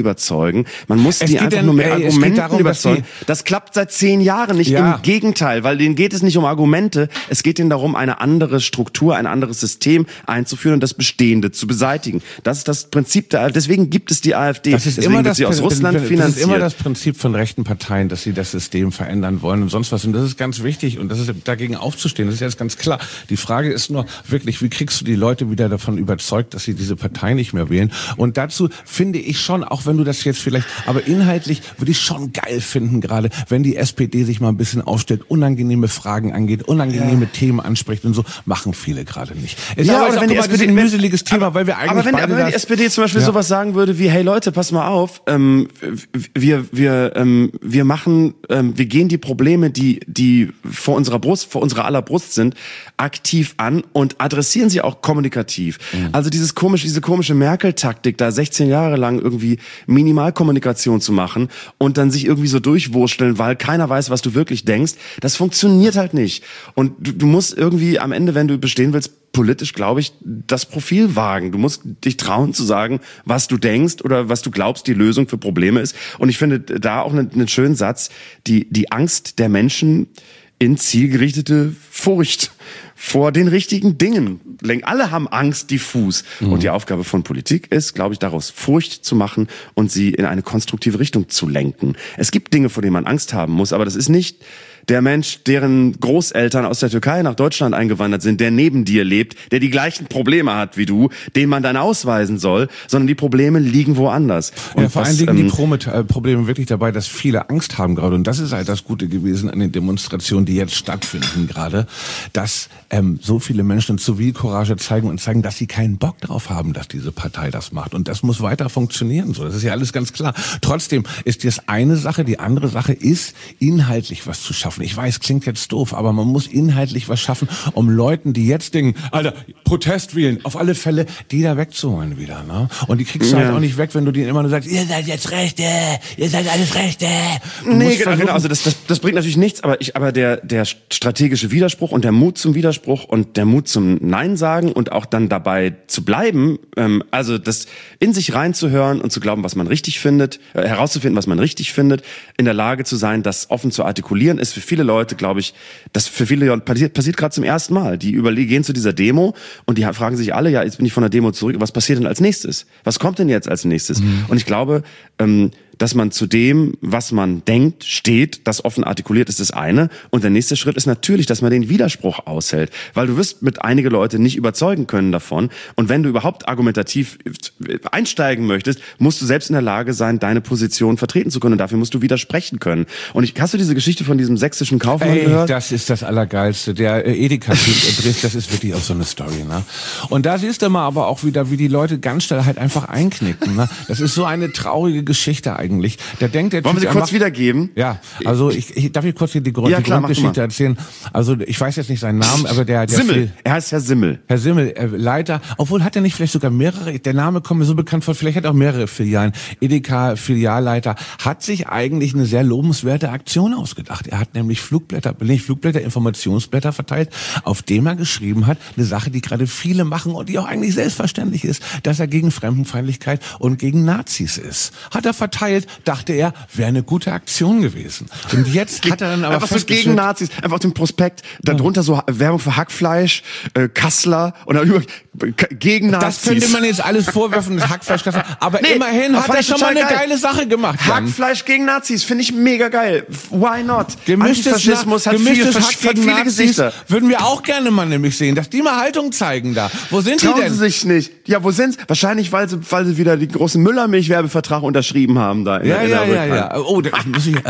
überzeugen. Man muss Es die geht einfach denn, nur mit ey, es geht Argumenten darum, dass überzeugen. die- Das klappt seit zehn Jahren nicht. Ja. Im Gegenteil, weil denen geht es nicht um Argumente. Es geht ihnen darum, eine andere Struktur, ein anderes System einzuführen und das Bestehende zu beseitigen. Das ist das Prinzip der, deswegen gibt es die AfD. Das ist Deswegen immer wird das, sie aus Russland das finanziert. ist immer das Prinzip von rechten Parteien, dass sie das System verändern wollen und sonst was. Und das ist ganz wichtig und das ist dagegen aufzustehen. Das ist jetzt ganz klar. Die Frage ist nur wirklich, wie kriegst du die Leute wieder davon überzeugt, dass sie diese Partei nicht mehr wählen? Und dazu finde ich schon, auch wenn du das jetzt vielleicht, aber inhaltlich würde ich schon geil finden gerade, wenn die S P D sich mal ein bisschen aufstellt, unangenehme Fragen angeht, unangenehme ja. Themen anspricht und so, machen viele gerade nicht. Ist ja, aber oder auch wenn die mal, S P D ein mühseliges Thema, aber, weil wir eigentlich aber wenn, beide aber wenn die das, S P D zum Beispiel ja. sowas sagen würde wie, hey Leute, pass mal auf, ähm, wir wir ähm, wir machen, ähm, wir gehen die Probleme, die die vor unserer Brust, vor unserer aller Brust sind, aktiv an und adressieren sie auch kommunikativ. Mhm. Also dieses komische, diese komische Merkel-Taktik, da sechzehn Jahre lang irgendwie Minimalkommunikation zu machen und dann sich irgendwie so durchwursteln, weil keiner weiß, was du wirklich denkst, das funktioniert halt nicht. Und du, du musst irgendwie am Ende, wenn du bestehen willst, politisch, glaube ich, das Profil wagen. Du musst dich trauen zu sagen, was du denkst oder was du glaubst, die Lösung für Probleme ist. Und ich finde da auch einen, einen schönen Satz, die, die Angst der Menschen in zielgerichtete Furcht vor den richtigen Dingen. Alle haben Angst diffus. Mhm. Und die Aufgabe von Politik ist, glaube ich, daraus Furcht zu machen und sie in eine konstruktive Richtung zu lenken. Es gibt Dinge, vor denen man Angst haben muss, aber das ist nicht der Mensch, deren Großeltern aus der Türkei nach Deutschland eingewandert sind, der neben dir lebt, der die gleichen Probleme hat wie du, den man dann ausweisen soll, sondern die Probleme liegen woanders. Und ja, vor allem liegen ähm, die Pro- äh, Probleme wirklich dabei, dass viele Angst haben gerade. Und das ist halt das Gute gewesen an den Demonstrationen, die jetzt stattfinden gerade, dass ähm, so viele Menschen Zivilcourage zeigen und zeigen, dass sie keinen Bock drauf haben, dass diese Partei das macht. Und das muss weiter funktionieren. So, das ist ja alles ganz klar. Trotzdem ist das eine Sache, die andere Sache ist, inhaltlich was zu schaffen. Ich weiß, klingt jetzt doof, aber man muss inhaltlich was schaffen, um Leuten, die jetzt denken, Alter, Protest wählen, auf alle Fälle, die da wegzuholen wieder. Ne? Und die kriegst du ja. halt auch nicht weg, wenn du denen immer nur sagst, ihr seid jetzt Rechte, ihr seid alles Rechte. Du nee, genau, genau. Also das, das, das bringt natürlich nichts, aber ich, aber der, der strategische Widerspruch und der Mut zum Widerspruch und der Mut zum Nein sagen und auch dann dabei zu bleiben, ähm, also das in sich reinzuhören und zu glauben, was man richtig findet, äh, herauszufinden, was man richtig findet, in der Lage zu sein, das offen zu artikulieren, ist für viele Leute, glaube ich, das für viele Leute passiert, passiert gerade zum ersten Mal. Die überlegen, gehen zu dieser Demo und die fragen sich alle, ja, jetzt bin ich von der Demo zurück, was passiert denn als nächstes? Was kommt denn jetzt als nächstes? Mhm. Und ich glaube, ähm, dass man zu dem, was man denkt, steht, das offen artikuliert, ist das eine. Und der nächste Schritt ist natürlich, dass man den Widerspruch aushält. Weil du wirst mit einige Leute nicht überzeugen können davon. Und wenn du überhaupt argumentativ einsteigen möchtest, musst du selbst in der Lage sein, deine Position vertreten zu können. Und dafür musst du widersprechen können. Und ich, hast du diese Geschichte von diesem sächsischen Kaufmann Ey, gehört? Das ist das Allergeilste. Der äh, Edeka-Typ, das ist wirklich auch so eine Story. Ne? Und da siehst du mal aber auch wieder, wie die Leute ganz schnell halt einfach einknicken. Ne? Das ist so eine traurige Geschichte eigentlich. Der denkt, der Wollen wir sie typ, kurz macht, wiedergeben? Ja, also ich, ich darf ich kurz hier die, Grund, ja, die klar, Grundgeschichte erzählen. Also ich weiß jetzt nicht seinen Namen, aber der, der Simmel. Viel, Er heißt Herr Simmel. Herr Simmel, äh, Leiter, obwohl hat er nicht vielleicht sogar mehrere, der Name kommt mir so bekannt vor, vielleicht hat er auch mehrere Filialen. Edeka-Filialleiter hat sich eigentlich eine sehr lobenswerte Aktion ausgedacht. Er hat nämlich Flugblätter, nicht Flugblätter, Informationsblätter verteilt, auf dem er geschrieben hat, eine Sache, die gerade viele machen und die auch eigentlich selbstverständlich ist, dass er gegen Fremdenfeindlichkeit und gegen Nazis ist. Hat er verteilt, dachte er, wäre eine gute Aktion gewesen. Und jetzt hat er dann aber einfach so gegen Nazis, einfach auf dem Prospekt, darunter so Werbung für Hackfleisch, äh, Kassler und dann über gegen Nazis. Das könnte man jetzt alles vorwerfen, das Hackfleisch, Kassler, aber nee, immerhin hat er schon mal eine geil. geile Sache gemacht. Jan. Hackfleisch gegen Nazis, finde ich mega geil. Why not? Gemischtes Antifaschismus hat gemischtes viele, Hack hat viele Nazis Gesichter. Würden wir auch gerne mal nämlich sehen, dass die mal Haltung zeigen da. Wo sind Trauen die denn? Sie sich nicht. Ja, wo sind's? Wahrscheinlich, weil sie, weil sie wieder den großen Müllermilch-Werbevertrag unterschrieben haben da. In Ja, der, ja, in ja, ja. Oh, da muss ich.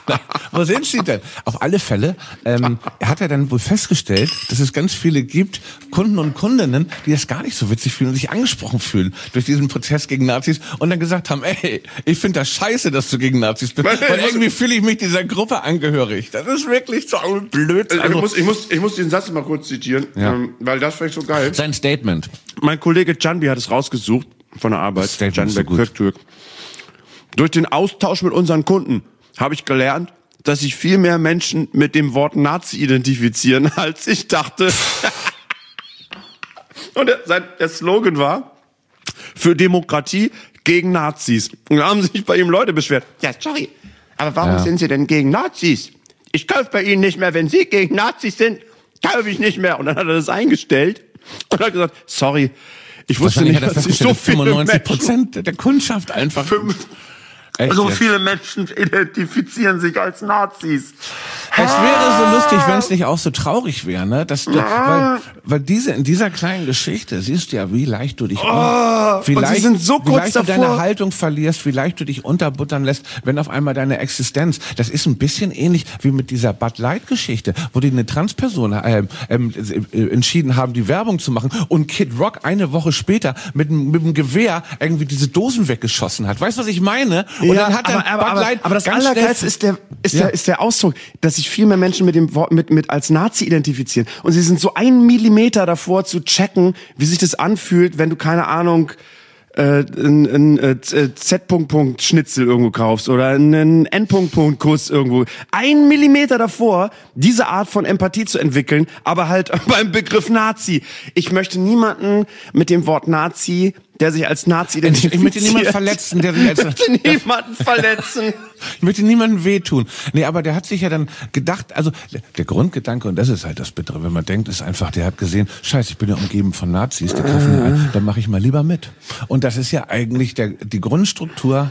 Wo sind sie denn? Auf alle Fälle ähm, hat er dann wohl festgestellt, dass es ganz viele gibt, Kunden und Kundinnen, die das gar nicht so witzig fühlen und sich angesprochen fühlen durch diesen Prozess gegen Nazis und dann gesagt haben, ey, ich finde das scheiße, dass du gegen Nazis bist. Und irgendwie fühle ich mich dieser Gruppe angehörig. Das ist wirklich so blöd. Also, ich, muss, ich, muss, ich muss diesen Satz mal kurz zitieren, Ja. ähm, weil das fand ich so geil. Sein Statement. Mein Kollege Canbi hat es rausgesucht von der Arbeit. Statement ist so gut. Köktürk. Durch den Austausch mit unseren Kunden habe ich gelernt, dass sich viel mehr Menschen mit dem Wort Nazi identifizieren, als ich dachte. Und der, sein, der Slogan war, für Demokratie gegen Nazis. Und da haben sich bei ihm Leute beschwert. Ja, sorry, aber warum Ja. sind Sie denn gegen Nazis? Ich kaufe bei Ihnen nicht mehr, wenn Sie gegen Nazis sind, kaufe ich nicht mehr. Und dann hat er das eingestellt und hat gesagt, sorry, ich wusste nicht, dass ich so viele fünfundneunzig Menschen, Prozent der Kundschaft einfach. fünf, Echt so jetzt? viele Menschen identifizieren sich als Nazis. Es wäre so lustig, wenn es nicht auch so traurig wäre, ne? Dass du, weil, weil diese in dieser kleinen Geschichte siehst du ja, wie leicht du dich, Oh, wie und leicht, sie sind so wie kurz leicht du davor. deine Haltung verlierst, wie leicht du dich unterbuttern lässt, wenn auf einmal deine Existenz. Das ist ein bisschen ähnlich wie mit dieser Bud Light Geschichte, wo die eine Transperson ähm, ähm, äh, entschieden haben, die Werbung zu machen und Kid Rock eine Woche später mit einem mit einem Gewehr irgendwie diese Dosen weggeschossen hat. Weißt du, was ich meine? Und Ja, dann hat dann aber, aber, Bud aber, Light aber das ganz Allergeilste schnell- ist der, ist, Ja. der, ist der Ausdruck, dass sich viel mehr Menschen mit dem Wort, mit, mit als Nazi identifizieren. Und sie sind so einen Millimeter davor zu checken, wie sich das anfühlt, wenn du, keine Ahnung, äh, ein, ein äh, Z-Punkt-Punkt-Schnitzel irgendwo kaufst oder einen N-Punkt-Punkt-Kuss irgendwo. Ein Millimeter davor, diese Art von Empathie zu entwickeln, aber halt beim Begriff Nazi. Ich möchte niemanden mit dem Wort Nazi, der sich als Nazi Ich identifiziert. möchte niemanden verletzen, der sich als, Ich möchte niemanden verletzen. ich möchte niemandem wehtun. Nee, aber der hat sich ja dann gedacht, also der Grundgedanke, und das ist halt das Bittere, wenn man denkt, ist einfach, der hat gesehen, scheiße, ich bin ja umgeben von Nazis, die greifen mir ein, dann mache ich mal lieber mit. Und das ist ja eigentlich der, die Grundstruktur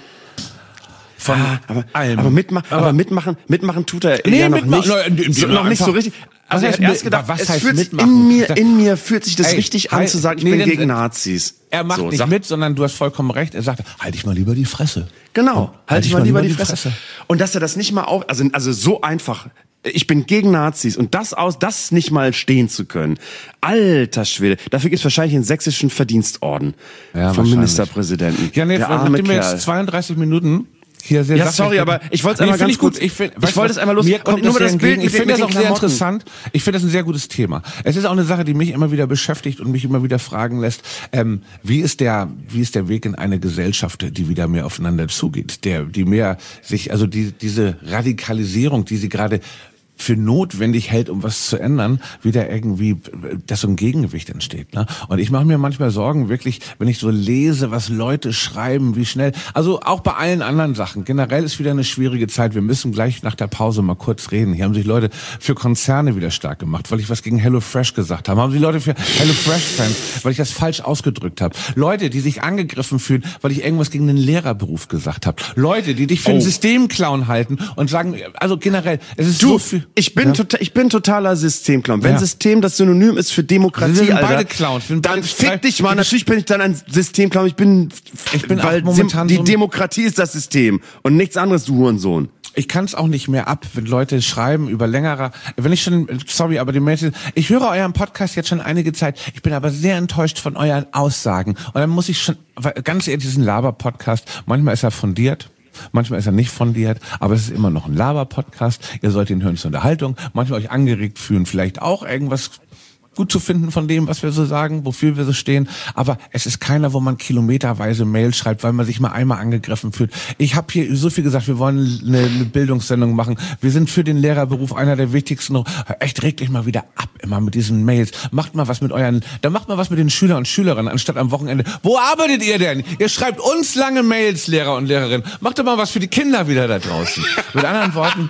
von Ah, aber, allem. aber, mitma aber mitmachen, mitmachen tut er Nee, ja noch mitma- nicht, no, in- in- so, noch nicht so einfach- richtig. Also Was er hat heißt erst mit- gedacht, was es heißt fühlt sich mitmachen? in mir, in mir fühlt sich das Ey, richtig an halt- zu sagen, ich nee, bin denn- gegen Nazis. Er macht so, nicht sag- mit, sondern du hast vollkommen recht. Er sagt, halt ich mal lieber die Fresse. Genau, halt ich mal lieber die Fresse. Und dass er das nicht mal auf, also, also so einfach. Ich bin gegen Nazis und das aus, das nicht mal stehen zu können. Alter Schwede. Dafür gibt's wahrscheinlich einen sächsischen Verdienstorden Ja, vom wahrscheinlich. Ministerpräsidenten. Ja, nee, Der arme nachdem wir Kerl. jetzt zweiunddreißig Minuten hier sehr Ja, sachlich- sorry, aber ich wollte es einmal find ganz ich gut. kurz- Ich, find, ich weißt du wollte was? es einmal los- Mir und kommt nur das das sehr Bild entgegen. mit Ich den- finde das mit auch den sehr Klamotten. interessant. Ich finde das ein sehr gutes Thema. Es ist auch eine Sache, die mich immer wieder beschäftigt und mich immer wieder fragen lässt, ähm, wie ist der, wie ist der Weg in eine Gesellschaft, die wieder mehr aufeinander zugeht, der, die mehr sich, also die, diese Radikalisierung, die sie gerade für notwendig hält, um was zu ändern, wieder irgendwie, dass so ein Gegengewicht entsteht. Ne? Und ich mache mir manchmal Sorgen, wirklich, wenn ich so lese, was Leute schreiben, wie schnell, also auch bei allen anderen Sachen. Generell ist wieder eine schwierige Zeit. Wir müssen gleich nach der Pause mal kurz reden. Hier haben sich Leute für Konzerne wieder stark gemacht, weil ich was gegen HelloFresh gesagt habe. Haben sich Leute für HelloFresh-Fans, weil ich das falsch ausgedrückt habe. Leute, die sich angegriffen fühlen, weil ich irgendwas gegen den Lehrerberuf gesagt habe. Leute, die dich für einen Oh. Systemclown halten und sagen, also generell, es ist Du, so viel. ich bin, Ja? total, ich bin totaler Systemclown. Wenn Ja. System das Synonym ist für Demokratie, Wir sind Alter, beide Clowns. Wir sind dann beide drei- fick dich mal. Natürlich bin ich dann ein Systemclown. Ich bin, Ich bin weil auch momentan die so ein- Demokratie ist das System und nichts anderes, du Hurensohn. Ich kann es auch nicht mehr ab, wenn Leute schreiben über längerer, wenn ich schon, sorry, aber die Menschen, ich höre euren Podcast jetzt schon einige Zeit, ich bin aber sehr enttäuscht von euren Aussagen. Und dann muss ich schon, weil, ganz ehrlich, diesen Laber-Podcast, manchmal ist er fundiert, manchmal ist er nicht fundiert, aber es ist immer noch ein Laber-Podcast. Ihr sollt ihn hören zur Unterhaltung, manchmal euch angeregt fühlen, vielleicht auch irgendwas gut zu finden von dem, was wir so sagen, wofür wir so stehen. Aber es ist keiner, wo man kilometerweise Mail schreibt, weil man sich mal einmal angegriffen fühlt. Ich habe hier so viel gesagt, wir wollen eine, eine Bildungssendung machen. Wir sind für den Lehrerberuf einer der wichtigsten. Echt, regt euch mal wieder ab, immer mit diesen Mails. Macht mal was mit euren, dann macht mal was mit den Schülern und Schülerinnen, anstatt am Wochenende. Wo arbeitet ihr denn? Ihr schreibt uns lange Mails, Lehrer und Lehrerinnen. Macht doch mal was für die Kinder wieder da draußen. Mit anderen Worten,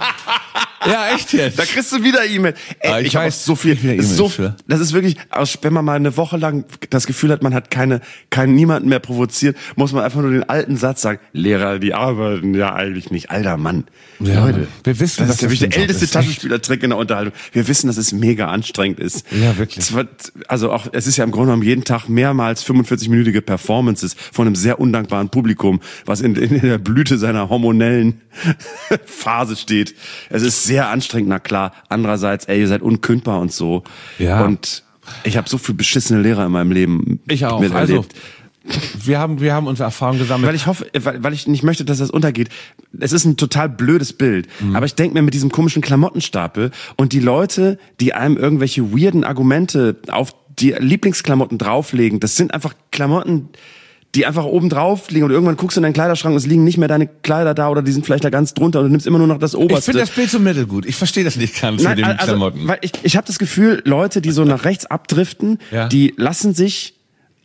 ja, echt jetzt. Da kriegst du wieder E-Mail. Ey, Ah, ich ich, ich weiß, weiß so viel. ich wieder Das ist, E-Mails so, für. das ist wirklich, aus- wenn man mal eine Woche lang das Gefühl hat, man hat keine, keinen niemanden mehr provoziert, muss man einfach nur den alten Satz sagen: Lehrer, die arbeiten ja eigentlich nicht. Alter Mann, Ja, Leute, wir wissen, das was ist der, das der für ein Job älteste ist. Taschenspielertrick in der Unterhaltung. Wir wissen, dass es mega anstrengend ist. Ja, wirklich. Es wird, also auch, es ist ja im Grunde genommen jeden Tag mehrmals fünfundvierzig-minütige Performances von einem sehr undankbaren Publikum, was in, in der Blüte seiner hormonellen Phase steht. Es ist sehr anstrengend, na klar. Andererseits, ey, ihr seid unkündbar und so. Ja. Und ich habe so viel beschissene Lehrer in meinem Leben Ich auch. miterlebt. Also, wir haben, wir haben unsere Erfahrungen gesammelt. Weil ich hoffe, weil, weil ich nicht möchte, dass das untergeht. Es ist ein total blödes Bild. Mhm. Aber ich denke mir mit diesem komischen Klamottenstapel und die Leute, die einem irgendwelche weirden Argumente auf die Lieblingsklamotten drauflegen, das sind einfach Klamotten, die einfach oben drauf liegen und irgendwann guckst du in deinen Kleiderschrank und es liegen nicht mehr deine Kleider da oder die sind vielleicht da ganz drunter und du nimmst immer nur noch das Ich Oberste. finde das Bild so mittelgut. Ich verstehe das nicht ganz Nein, mit den also, Klamotten. weil ich, ich habe das Gefühl, Leute, die so nach rechts abdriften, Ja. die lassen sich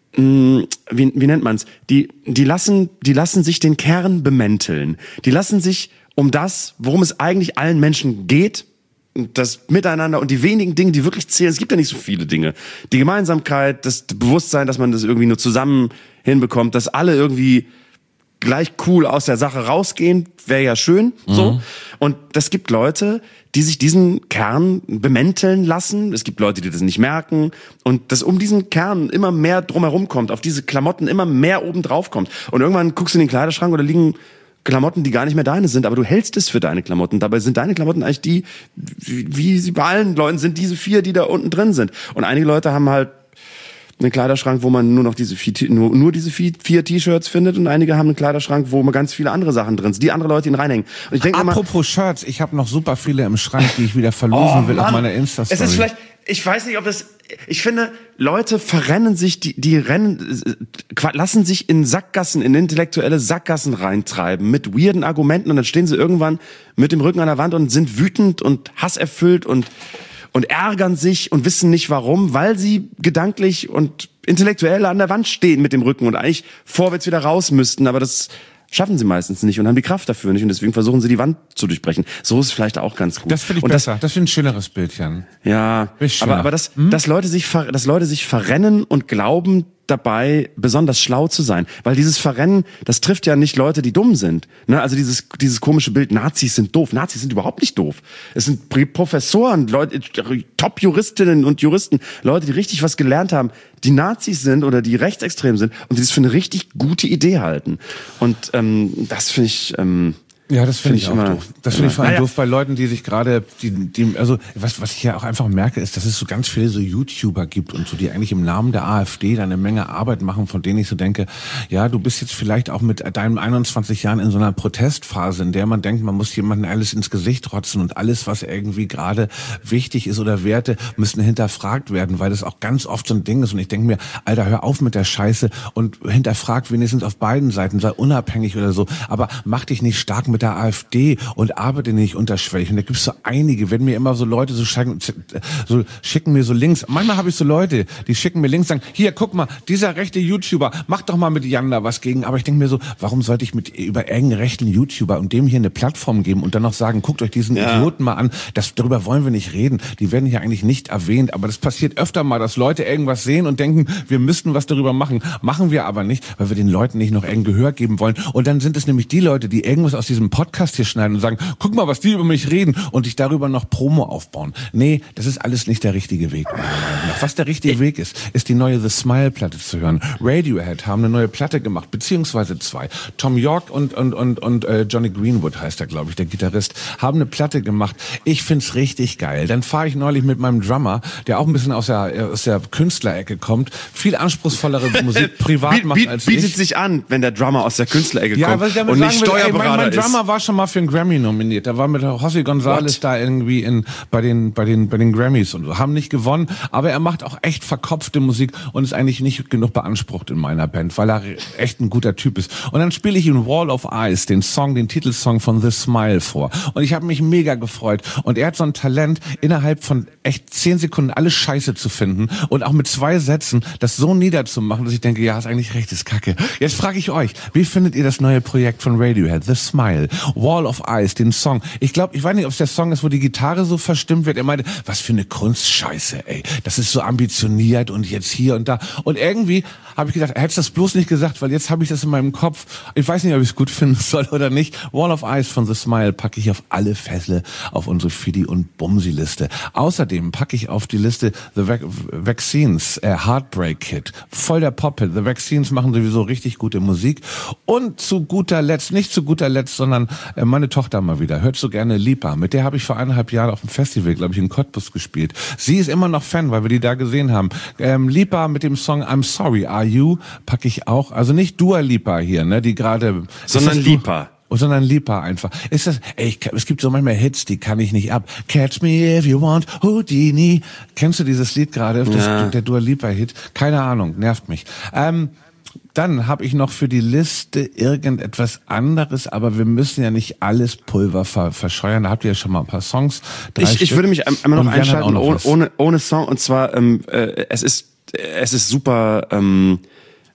mh, wie, wie nennt man's? Die, die lassen, die lassen sich den Kern bemänteln. Die lassen sich um das, worum es eigentlich allen Menschen geht, das Miteinander und die wenigen Dinge, die wirklich zählen. Es gibt ja nicht so viele Dinge. Die Gemeinsamkeit, das Bewusstsein, dass man das irgendwie nur zusammen hinbekommt, dass alle irgendwie gleich cool aus der Sache rausgehen, wäre ja schön, mhm. so. Und das gibt Leute, die sich diesen Kern bemänteln lassen. Es gibt Leute, die das nicht merken. Und dass um diesen Kern immer mehr drumherum kommt, auf diese Klamotten immer mehr oben drauf kommt. Und irgendwann guckst du in den Kleiderschrank oder liegen Klamotten, die gar nicht mehr deine sind, aber du hältst es für deine Klamotten. Dabei sind deine Klamotten eigentlich die, wie, wie sie bei allen Leuten sind, diese vier, die da unten drin sind. Und einige Leute haben halt einen Kleiderschrank, wo man nur noch diese vier, nur, nur diese vier, vier T-Shirts findet, und einige haben einen Kleiderschrank, wo man ganz viele andere Sachen drin sind, die andere Leute ihn reinhängen. Und ich denke Apropos immer, Shirts, ich habe noch super viele im Schrank, die ich wieder verlosen oh, will Mann. auf meiner Insta-Story. Es ist vielleicht, ich weiß nicht, ob das, ich finde, Leute verrennen sich, die, die rennen, lassen sich in Sackgassen, in intellektuelle Sackgassen reintreiben mit weirden Argumenten, und dann stehen sie irgendwann mit dem Rücken an der Wand und sind wütend und hasserfüllt und und ärgern sich und wissen nicht warum, weil sie gedanklich und intellektuell an der Wand stehen mit dem Rücken und eigentlich vorwärts wieder raus müssten, aber das schaffen sie meistens nicht und haben die Kraft dafür nicht, und deswegen versuchen sie, die Wand zu durchbrechen. So ist es vielleicht auch ganz gut. Das finde ich und besser. Das, das finde ich ein schöneres Bild, Jan. Ja, aber, aber das, hm? dass Leute sich, ver, dass Leute sich verrennen und glauben, dabei besonders schlau zu sein, weil dieses Verrennen, das trifft ja nicht Leute, die dumm sind. Ne? Also dieses dieses komische Bild, Nazis sind doof. Nazis sind überhaupt nicht doof. Es sind Professoren, Leute, Top-Juristinnen und Juristen, Leute, die richtig was gelernt haben, die Nazis sind oder die rechtsextrem sind und die das für eine richtig gute Idee halten. Und ähm, das finde ich... Ähm, Ja, das finde find ich, ich auch doof. Das finde ich vor allem naja. doof bei Leuten, die sich gerade, die, die, also was, was ich ja auch einfach merke, ist, dass es so ganz viele so YouTuber gibt und so, die eigentlich im Namen der AfD da eine Menge Arbeit machen, von denen ich so denke, ja, du bist jetzt vielleicht auch mit deinen einundzwanzig Jahren in so einer Protestphase, in der man denkt, man muss jemandem alles ins Gesicht rotzen und alles, was irgendwie gerade wichtig ist oder Werte, müssen hinterfragt werden, weil das auch ganz oft so ein Ding ist. Und ich denke mir, Alter, hör auf mit der Scheiße und hinterfragt wenigstens auf beiden Seiten, sei unabhängig oder so, aber mach dich nicht stark mit der AfD und arbeite nicht unterschwellig. Und da gibt's so einige, wenn mir immer so Leute so schicken, so schicken mir so Links. Manchmal habe ich so Leute, die schicken mir Links, sagen, hier, guck mal, dieser rechte YouTuber, mach doch mal mit Jan da was gegen. Aber ich denke mir so, warum sollte ich mit über irgendeinen rechten YouTuber und dem hier eine Plattform geben und dann noch sagen, guckt euch diesen ja. Idioten mal an. Das, darüber wollen wir nicht reden. Die werden hier eigentlich nicht erwähnt. Aber das passiert öfter mal, dass Leute irgendwas sehen und denken, wir müssten was darüber machen. Machen wir aber nicht, weil wir den Leuten nicht noch irgendein Gehör geben wollen. Und dann sind es nämlich die Leute, die irgendwas aus diesem Podcast hier schneiden und sagen, guck mal, was die über mich reden, und sich darüber noch Promo aufbauen. Nee, das ist alles nicht der richtige Weg. Was der richtige Weg ist, ist die neue The Smile-Platte zu hören. Radiohead haben eine neue Platte gemacht, beziehungsweise zwei. Tom York und und und und äh, Johnny Greenwood heißt er, glaube ich, der Gitarrist, haben eine Platte gemacht. Ich find's richtig geil. Dann fahre ich neulich mit meinem Drummer, der auch ein bisschen aus der aus der Künstlerecke kommt, viel anspruchsvollere Musik privat macht als bietet ich. Bietet sich an, wenn der Drummer aus der Künstlerecke ja, kommt was ich damit und sagen nicht will, Steuerberater ey, mein, mein ist. Drummer war schon mal für einen Grammy nominiert. Da war mit José González What? da irgendwie in bei den bei den bei den Grammys und so. Haben nicht gewonnen, aber er macht auch echt verkopfte Musik und ist eigentlich nicht genug beansprucht in meiner Band, weil er echt ein guter Typ ist. Und dann spiele ich ihm Wall of Ice, den Song, den Titelsong von The Smile vor. Und ich habe mich mega gefreut. Und er hat so ein Talent, innerhalb von echt zehn Sekunden alles Scheiße zu finden und auch mit zwei Sätzen das so niederzumachen, dass ich denke, ja, ist eigentlich recht, ist Kacke. Jetzt frage ich euch, wie findet ihr das neue Projekt von Radiohead, The Smile, Wall of Ice, den Song? Ich glaube, ich weiß nicht, ob es der Song ist, wo die Gitarre so verstimmt wird. Er meinte, was für eine Kunstscheiße, ey. Das ist so ambitioniert und jetzt hier und da. Und irgendwie habe ich gedacht, er hätte das bloß nicht gesagt, weil jetzt habe ich das in meinem Kopf. Ich weiß nicht, ob ich es gut finden soll oder nicht. Wall of Ice von The Smile packe ich auf alle Fälle auf unsere Fidi- und Bumsi-Liste. Außerdem packe ich auf die Liste The Vac- Vaccines, äh, Heartbreak Kid. Voll der Pop-Hit. The Vaccines machen sowieso richtig gute Musik. Und zu guter Letzt, nicht zu guter Letzt, sondern äh, meine Tochter mal wieder, hört so gerne Lipa. Mit der habe ich vor eineinhalb Jahren auf dem Festival, glaube ich, in Cottbus gespielt. Sie ist immer noch Fan, weil wir die da gesehen haben. Ähm, Lipa mit dem Song I'm Sorry, Are You packe ich auch. Also nicht Dua Lipa hier, ne, die gerade... Sondern Lipa. Sondern Lipa einfach. Ist das, ey, ich, es gibt so manchmal Hits, die kann ich nicht ab. Catch me if you want, Houdini. Kennst du dieses Lied gerade? Das, ja. Der Dua Lipa Hit? Keine Ahnung, nervt mich. Ähm, Dann habe ich noch für die Liste irgendetwas anderes, aber wir müssen ja nicht alles Pulver ver- verscheuern. Da habt ihr ja schon mal ein paar Songs. Ich, ich würde mich einmal noch einschalten, noch ohne, ohne, ohne Song. Und zwar, ähm, äh, es ist, es ist super, ähm,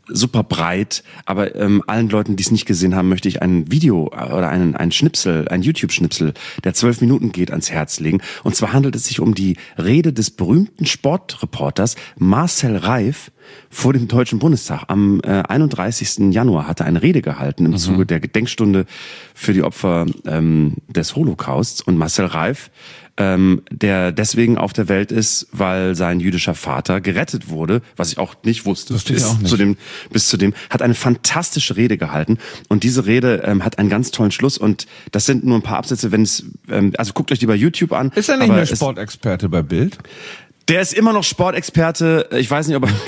super breit, aber ähm, allen Leuten, die es nicht gesehen haben, möchte ich ein Video oder einen, einen Schnipsel, ein YouTube-Schnipsel, der zwölf Minuten geht, ans Herz legen. Und zwar handelt es sich um die Rede des berühmten Sportreporters Marcel Reif vor dem Deutschen Bundestag. Am äh, einunddreißigsten Januar hat er eine Rede gehalten im mhm. Zuge der Gedenkstunde für die Opfer ähm, des Holocausts. Und Marcel Reif, ähm, der deswegen auf der Welt ist, weil sein jüdischer Vater gerettet wurde, was ich auch nicht wusste, das bis auch nicht. zu dem, bis zu dem, hat eine fantastische Rede gehalten. Und diese Rede ähm, hat einen ganz tollen Schluss. Und das sind nur ein paar Absätze, wenn es, ähm, also guckt euch die bei YouTube an. Ist er nicht mehr Sportexperte bei Bild? Der ist immer noch Sportexperte. Ich weiß nicht, ob er...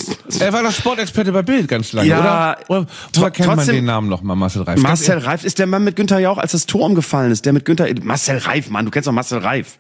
Er war doch Sportexperte bei Bild ganz lange, ja, oder? Oder woher kennt man trotzdem, den Namen noch mal, Marcel Reif? Marcel Reif ist der Mann mit Günther Jauch, als das Tor umgefallen ist. Der mit Günther... Marcel Reif, Mann, du kennst doch Marcel Reif.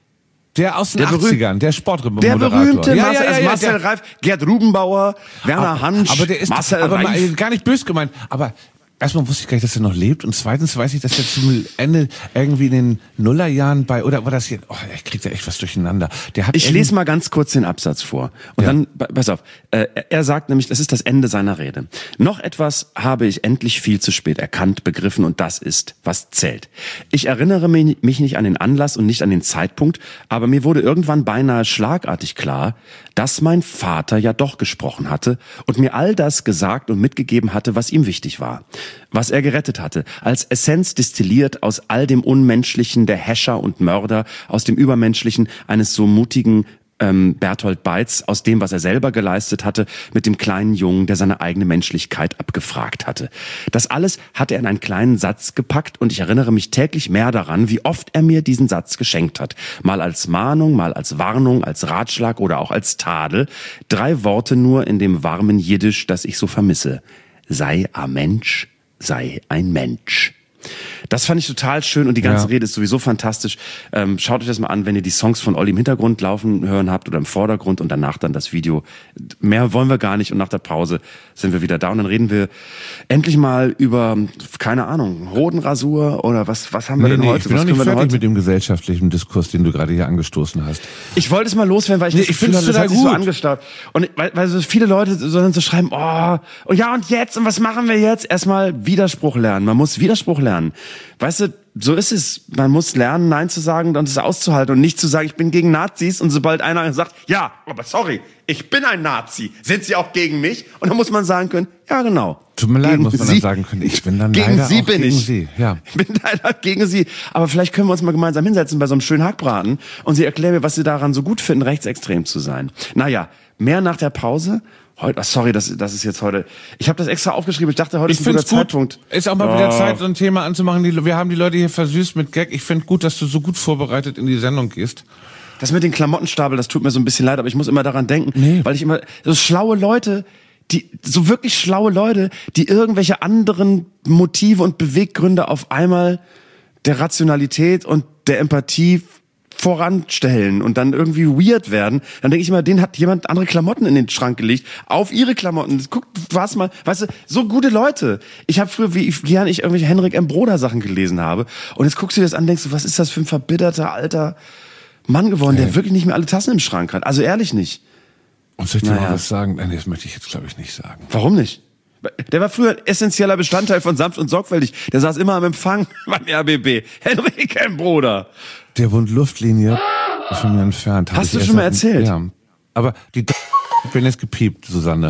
Der aus den der achtzigern, der Sportmoderator. Der berühmte ja, Marcel, ja, ja, also ja, Marcel der, Reif, Gerd Rubenbauer, Werner aber, Hansch, aber der ist, Marcel aber Reif. mal, gar nicht böse gemeint, aber erstmal wusste ich gar nicht, dass er noch lebt und zweitens weiß ich, dass er zum Ende irgendwie in den Nullerjahren bei, oder war das hier, oh, ich krieg da echt was durcheinander. Der hat ich lese mal ganz kurz den Absatz vor. Und ja. dann, pass auf, äh, er sagt nämlich, das ist das Ende seiner Rede. Noch etwas habe ich endlich viel zu spät erkannt, begriffen und das ist, was zählt. Ich erinnere mich nicht an den Anlass und nicht an den Zeitpunkt, aber mir wurde irgendwann beinahe schlagartig klar, dass mein Vater ja doch gesprochen hatte und mir all das gesagt und mitgegeben hatte, was ihm wichtig war. Was er gerettet hatte, als Essenz destilliert aus all dem Unmenschlichen der Häscher und Mörder, aus dem Übermenschlichen eines so mutigen ähm, Bertolt Beitz, aus dem, was er selber geleistet hatte, mit dem kleinen Jungen, der seine eigene Menschlichkeit abgefragt hatte. Das alles hat er in einen kleinen Satz gepackt und ich erinnere mich täglich mehr daran, wie oft er mir diesen Satz geschenkt hat. Mal als Mahnung, mal als Warnung, als Ratschlag oder auch als Tadel. Drei Worte nur in dem warmen Jiddisch, das ich so vermisse. Sei a Mensch, sei ein Mensch. Das fand ich total schön und die ganze ja. Rede ist sowieso fantastisch. Ähm, schaut euch das mal an, wenn ihr die Songs von Olli im Hintergrund laufen hören habt oder im Vordergrund und danach dann das Video. Mehr wollen wir gar nicht und nach der Pause sind wir wieder da und dann reden wir endlich mal über, keine Ahnung, Hodenrasur oder was was haben wir nee, denn nee, heute? Ich bin was noch nicht fertig heute? mit dem gesellschaftlichen Diskurs, den du gerade hier angestoßen hast. Ich wollte es mal loswerden, weil ich nee, das ich finde es das hat gut. sich so angestaut. Und weil, weil so viele Leute so dann so schreiben, oh, oh ja und jetzt und was machen wir jetzt? Erstmal Widerspruch lernen. Man muss Widerspruch lernen. Weißt du, so ist es. Man muss lernen, Nein zu sagen und es auszuhalten und nicht zu sagen, ich bin gegen Nazis und sobald einer sagt, ja, aber sorry, ich bin ein Nazi, sind Sie auch gegen mich? Und dann muss man sagen können, ja genau. Tut mir leid, gegen muss man Sie, dann sagen können, ich bin dann gegen leider Sie auch bin gegen ich. Sie. Ja. Ich bin leider gegen Sie. Aber vielleicht können wir uns mal gemeinsam hinsetzen bei so einem schönen Hackbraten und Sie erklären mir, was Sie daran so gut finden, rechtsextrem zu sein. Naja, mehr nach der Pause. Heute, sorry, das, das ist jetzt heute. Ich habe das extra aufgeschrieben. Ich dachte, heute ich ist ein guter gut. Zeitpunkt. Ist auch mal oh. wieder Zeit, so ein Thema anzumachen. Die, wir haben die Leute hier versüßt mit Gag. Ich finde gut, dass du so gut vorbereitet in die Sendung gehst. Das mit den Klamottenstapel, das tut mir so ein bisschen leid, aber ich muss immer daran denken, nee. weil ich immer so schlaue Leute, die so wirklich schlaue Leute, die irgendwelche anderen Motive und Beweggründe auf einmal der Rationalität und der Empathie voranstellen und dann irgendwie weird werden, dann denke ich immer, denen hat jemand andere Klamotten in den Schrank gelegt, auf ihre Klamotten. Guck, was mal, weißt du, so gute Leute. Ich habe früher, wie gerne ich irgendwelche Henrik M. Broder Sachen gelesen habe und jetzt guckst du dir das an, denkst du, was ist das für ein verbitterter alter Mann geworden, der hey. wirklich nicht mehr alle Tassen im Schrank hat. Also ehrlich nicht. Und soll ich dir naja. mal was sagen? Nein, das möchte ich jetzt glaube ich nicht sagen. Warum nicht? Der war früher ein essentieller Bestandteil von Sanft und Sorgfältig. Der saß immer am Empfang beim R B B. Henrik M. Broder. Der wohnt Luftlinie von mir entfernt. Hast du schon mal erzählt? Ja. Aber die D bin jetzt gepiept, Susanne.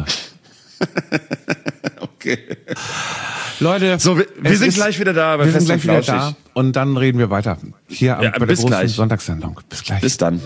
Okay. Leute, so, wir, wir sind gleich wieder da. Wir sind gleich wieder da und dann reden wir weiter. Hier ja, bei der großen gleich. Sonntagssendung. Bis gleich. Bis dann.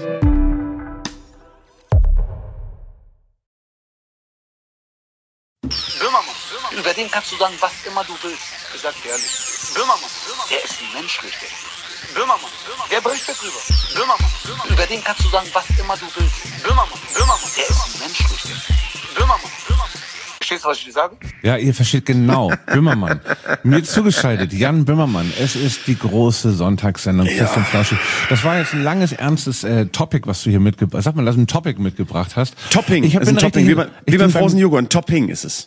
Böhmermann, über den kannst du sagen, was immer du willst. Ich sag dir ehrlich. Böhmermann, der ist ein menschlich. Böhmermann, der berichtet drüber. Böhmermann, über den kannst du sagen, was immer du willst. Böhmermann, Böhmermann, der ist ein menschlich. Böhmermann, Böhmermann. Verstehst du, was ich dir sage? Ja, ihr versteht genau. Böhmermann. Mir zugeschaltet, Jan Böhmermann. Es ist die große Sonntagssendung. Ja. Fest und Flauschig. Das war jetzt ein langes, ernstes äh, Topic, was du hier mitgebracht hast. Sag mal, dass du ein Topic mitgebracht hast. Topping. Ich hab ist ein Topping, wie, bei, wie beim frozen beim Joghurt. Ein Topping ist es.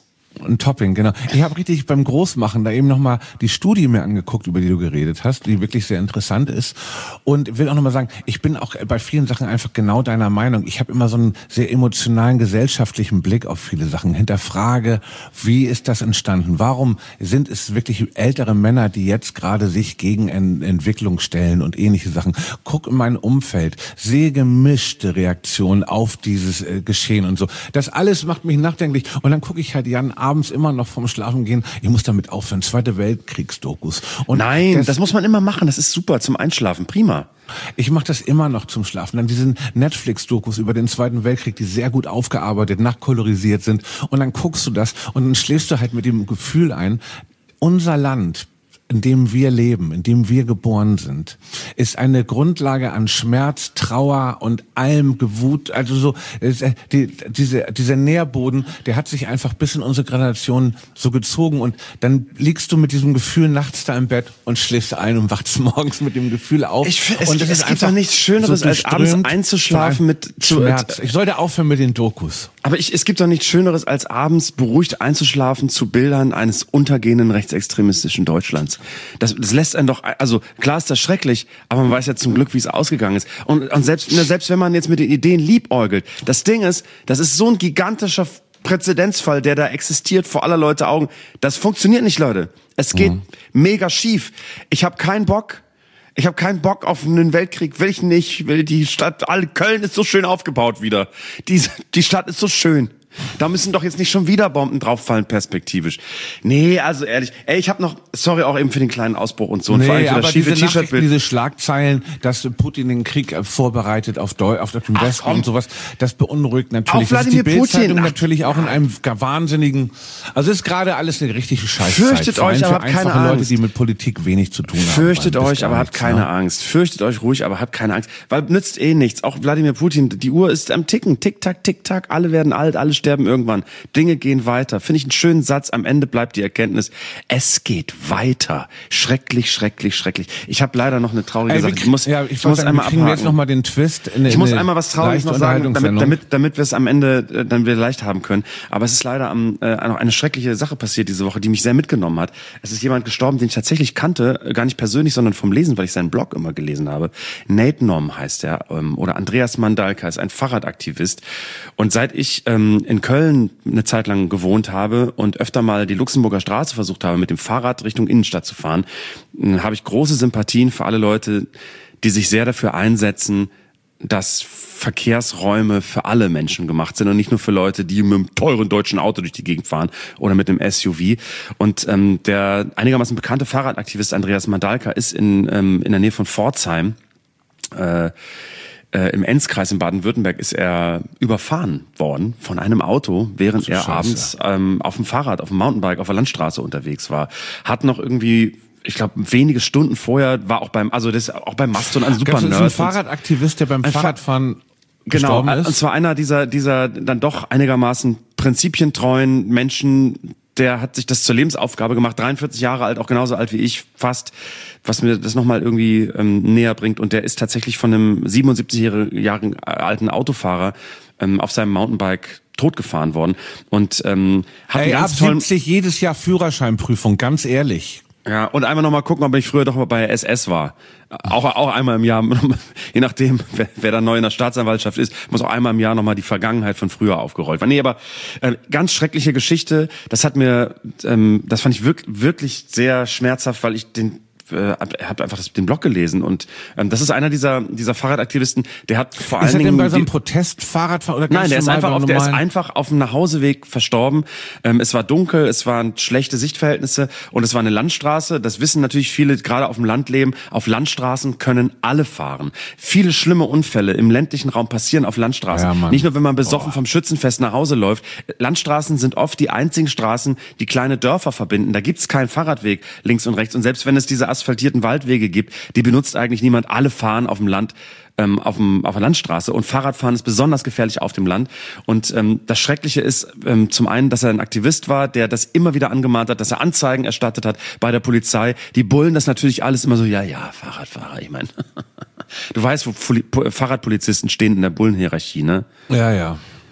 Ein Topping, genau. Ich habe richtig beim Großmachen da eben nochmal die Studie mir angeguckt, über die du geredet hast, die wirklich sehr interessant ist. Und will auch nochmal sagen, ich bin auch bei vielen Sachen einfach genau deiner Meinung. Ich habe immer so einen sehr emotionalen, gesellschaftlichen Blick auf viele Sachen. Hinterfrage, wie ist das entstanden? Warum sind es wirklich ältere Männer, die jetzt gerade sich gegen Ent- Entwicklung stellen und ähnliche Sachen? Guck in mein Umfeld, sehe gemischte Reaktionen auf dieses äh, Geschehen und so. Das alles macht mich nachdenklich. Und dann gucke ich halt Jan abends immer noch vorm Schlafen gehen. Ich muss damit aufhören. Zweite Weltkriegsdokus. Und Nein, das, das muss man immer machen. Das ist super zum Einschlafen. Prima. Ich mache das immer noch zum Schlafen. Dann diese Netflix-Dokus über den Zweiten Weltkrieg, die sehr gut aufgearbeitet, nachkolorisiert sind. Und dann guckst du das und dann schläfst du halt mit dem Gefühl ein, unser Land, in dem wir leben, in dem wir geboren sind, ist eine Grundlage an Schmerz, Trauer und allem Gewut. Also so die, diese, dieser Nährboden, der hat sich einfach bis in unsere Generation so gezogen und dann liegst du mit diesem Gefühl nachts da im Bett und schläfst ein und wachst morgens mit dem Gefühl auf. Ich, es, und das es ist gibt doch nichts Schöneres, so als abends einzuschlafen mit zu, Schmerz. Ich sollte aufhören mit den Dokus. Aber ich, es gibt doch nichts Schöneres, als abends beruhigt einzuschlafen zu Bildern eines untergehenden rechtsextremistischen Deutschlands. Das, das lässt einen doch, also klar ist das schrecklich, aber man weiß ja zum Glück, wie es ausgegangen ist. Und, und selbst, selbst wenn man jetzt mit den Ideen liebäugelt, das Ding ist, das ist so ein gigantischer Präzedenzfall, der da existiert vor aller Leute Augen. Das funktioniert nicht, Leute. Es geht mhm. mega schief. Ich habe keinen Bock. Ich habe keinen Bock auf einen Weltkrieg, will ich nicht, will die Stadt, all, Köln ist so schön aufgebaut wieder. Die, die Stadt ist so schön. Da müssen doch jetzt nicht schon wieder Bomben drauffallen, perspektivisch. Nee, also ehrlich, ey, ich habe noch, sorry auch eben für den kleinen Ausbruch und so. Und nee, vor allem für aber das schiefe diese T-Shirt-Bild. Diese Schlagzeilen, dass Putin den Krieg vorbereitet auf, Deu- auf dem Ach, Westen komm. und sowas, das beunruhigt natürlich. Auch Wladimir das ist die Bild-Zeitung Putin. natürlich auch in einem gar wahnsinnigen, also ist gerade alles eine richtige Scheißzeit. Fürchtet Vor allem euch, für aber habt keine einfache Leute, Angst. die mit Politik wenig zu tun haben. Fürchtet Bis euch, gar aber habt nichts, keine ne? Angst. Fürchtet euch ruhig, aber habt keine Angst. Weil nützt eh nichts. Auch Wladimir Putin, die Uhr ist am Ticken. Tick-Tack, Tick-Tack. Alle werden alt, alle sterben irgendwann. Dinge gehen weiter. Finde ich einen schönen Satz. Am Ende bleibt die Erkenntnis, es geht weiter. Schrecklich, schrecklich, schrecklich. Ich habe leider noch eine traurige Ey, Sache. wir, Ich muss, ja, ich ich muss sagen, einmal wir kriegen abhaken. jetzt noch mal den Twist. In, Ich in muss eine einmal was Trauriges noch leichte sagen, damit, Unterhaltungssendung. damit, damit wir es am Ende äh, dann wieder leicht haben können. Aber es ist leider am, äh, noch eine schreckliche Sache passiert diese Woche, die mich sehr mitgenommen hat. Es ist jemand gestorben, den ich tatsächlich kannte, äh, gar nicht persönlich, sondern vom Lesen, weil ich seinen Blog immer gelesen habe. Nate Nom heißt er, ähm, oder Andreas Mandalka, ist ein Fahrradaktivist. Und seit ich ähm, in Köln eine Zeit lang gewohnt habe und öfter mal die Luxemburger Straße versucht habe, mit dem Fahrrad Richtung Innenstadt zu fahren, äh, habe ich große Sympathien für alle Leute, die sich sehr dafür einsetzen, dass Verkehrsräume für alle Menschen gemacht sind und nicht nur für Leute, die mit einem teuren deutschen Auto durch die Gegend fahren oder mit einem S U V. Und ähm, der einigermaßen bekannte Fahrradaktivist Andreas Mandalka ist in ähm, in der Nähe von Pforzheim, äh, äh, im Enzkreis in Baden-Württemberg, ist er überfahren worden von einem Auto, während er Scheiße. abends ähm, auf dem Fahrrad, auf dem Mountainbike, auf der Landstraße unterwegs war. Hat noch irgendwie, ich glaube, wenige Stunden vorher war auch beim, also das ist auch beim Maston ein super Das ist Nerd. ein Fahrradaktivist, der beim Ein Fa- Fahrradfahren Genau, gestorben ist. und zwar einer dieser, dieser dann doch einigermaßen prinzipientreuen Menschen, der hat sich das zur Lebensaufgabe gemacht, dreiundvierzig Jahre alt, auch genauso alt wie ich fast, was mir das nochmal irgendwie ähm, näher bringt. Und der ist tatsächlich von einem siebenundsiebzig Jahre alten Autofahrer ähm, auf seinem Mountainbike totgefahren worden. Und ähm, hat einen Ey, ab ganz tollen... siebzig jedes Jahr Führerscheinprüfung, ganz ehrlich. Ja, und einmal nochmal gucken, ob ich früher doch mal bei S S war. Auch, auch einmal im Jahr, je nachdem, wer, wer da neu in der Staatsanwaltschaft ist, muss auch einmal im Jahr nochmal die Vergangenheit von früher aufgerollt werden. Nee, aber äh, ganz schreckliche Geschichte. Das hat mir, ähm, das fand ich wirklich, wirklich sehr schmerzhaft, weil ich den äh, hab einfach das, den Blog gelesen und ähm, das ist einer dieser dieser Fahrradaktivisten, der hat vor allen Ist er Dingen denn bei so einem die- Protestfahrradfahren oder ganz Nein, der ist normal einfach bei auf, der ist normalen- einfach auf dem Nachhauseweg verstorben. Ähm, es war dunkel, es waren schlechte Sichtverhältnisse und es war eine Landstraße. Das wissen natürlich viele, die gerade auf dem Land leben. Auf Landstraßen können alle fahren. Viele schlimme Unfälle im ländlichen Raum passieren auf Landstraßen. Ja, Mann. Nicht nur, wenn man besoffen vom Schützenfest nach Hause läuft. Landstraßen sind oft die einzigen Straßen, die kleine Dörfer verbinden. Da gibt's keinen Fahrradweg links und rechts. Und selbst wenn es diese asphaltierten Waldwege gibt, die benutzt eigentlich niemand. Alle fahren auf dem Land. Ähm, auf, dem, auf der Landstraße und Fahrradfahren ist besonders gefährlich auf dem Land und ähm, das Schreckliche ist ähm, zum einen, dass er ein Aktivist war, der das immer wieder angemahnt hat, dass er Anzeigen erstattet hat bei der Polizei. Die Bullen das natürlich alles immer so, ja, ja, Fahrradfahrer, ich meine, du weißt, wo Poli- Po- Fahrradpolizisten stehen in der Bullenhierarchie, ne? Ja, ja.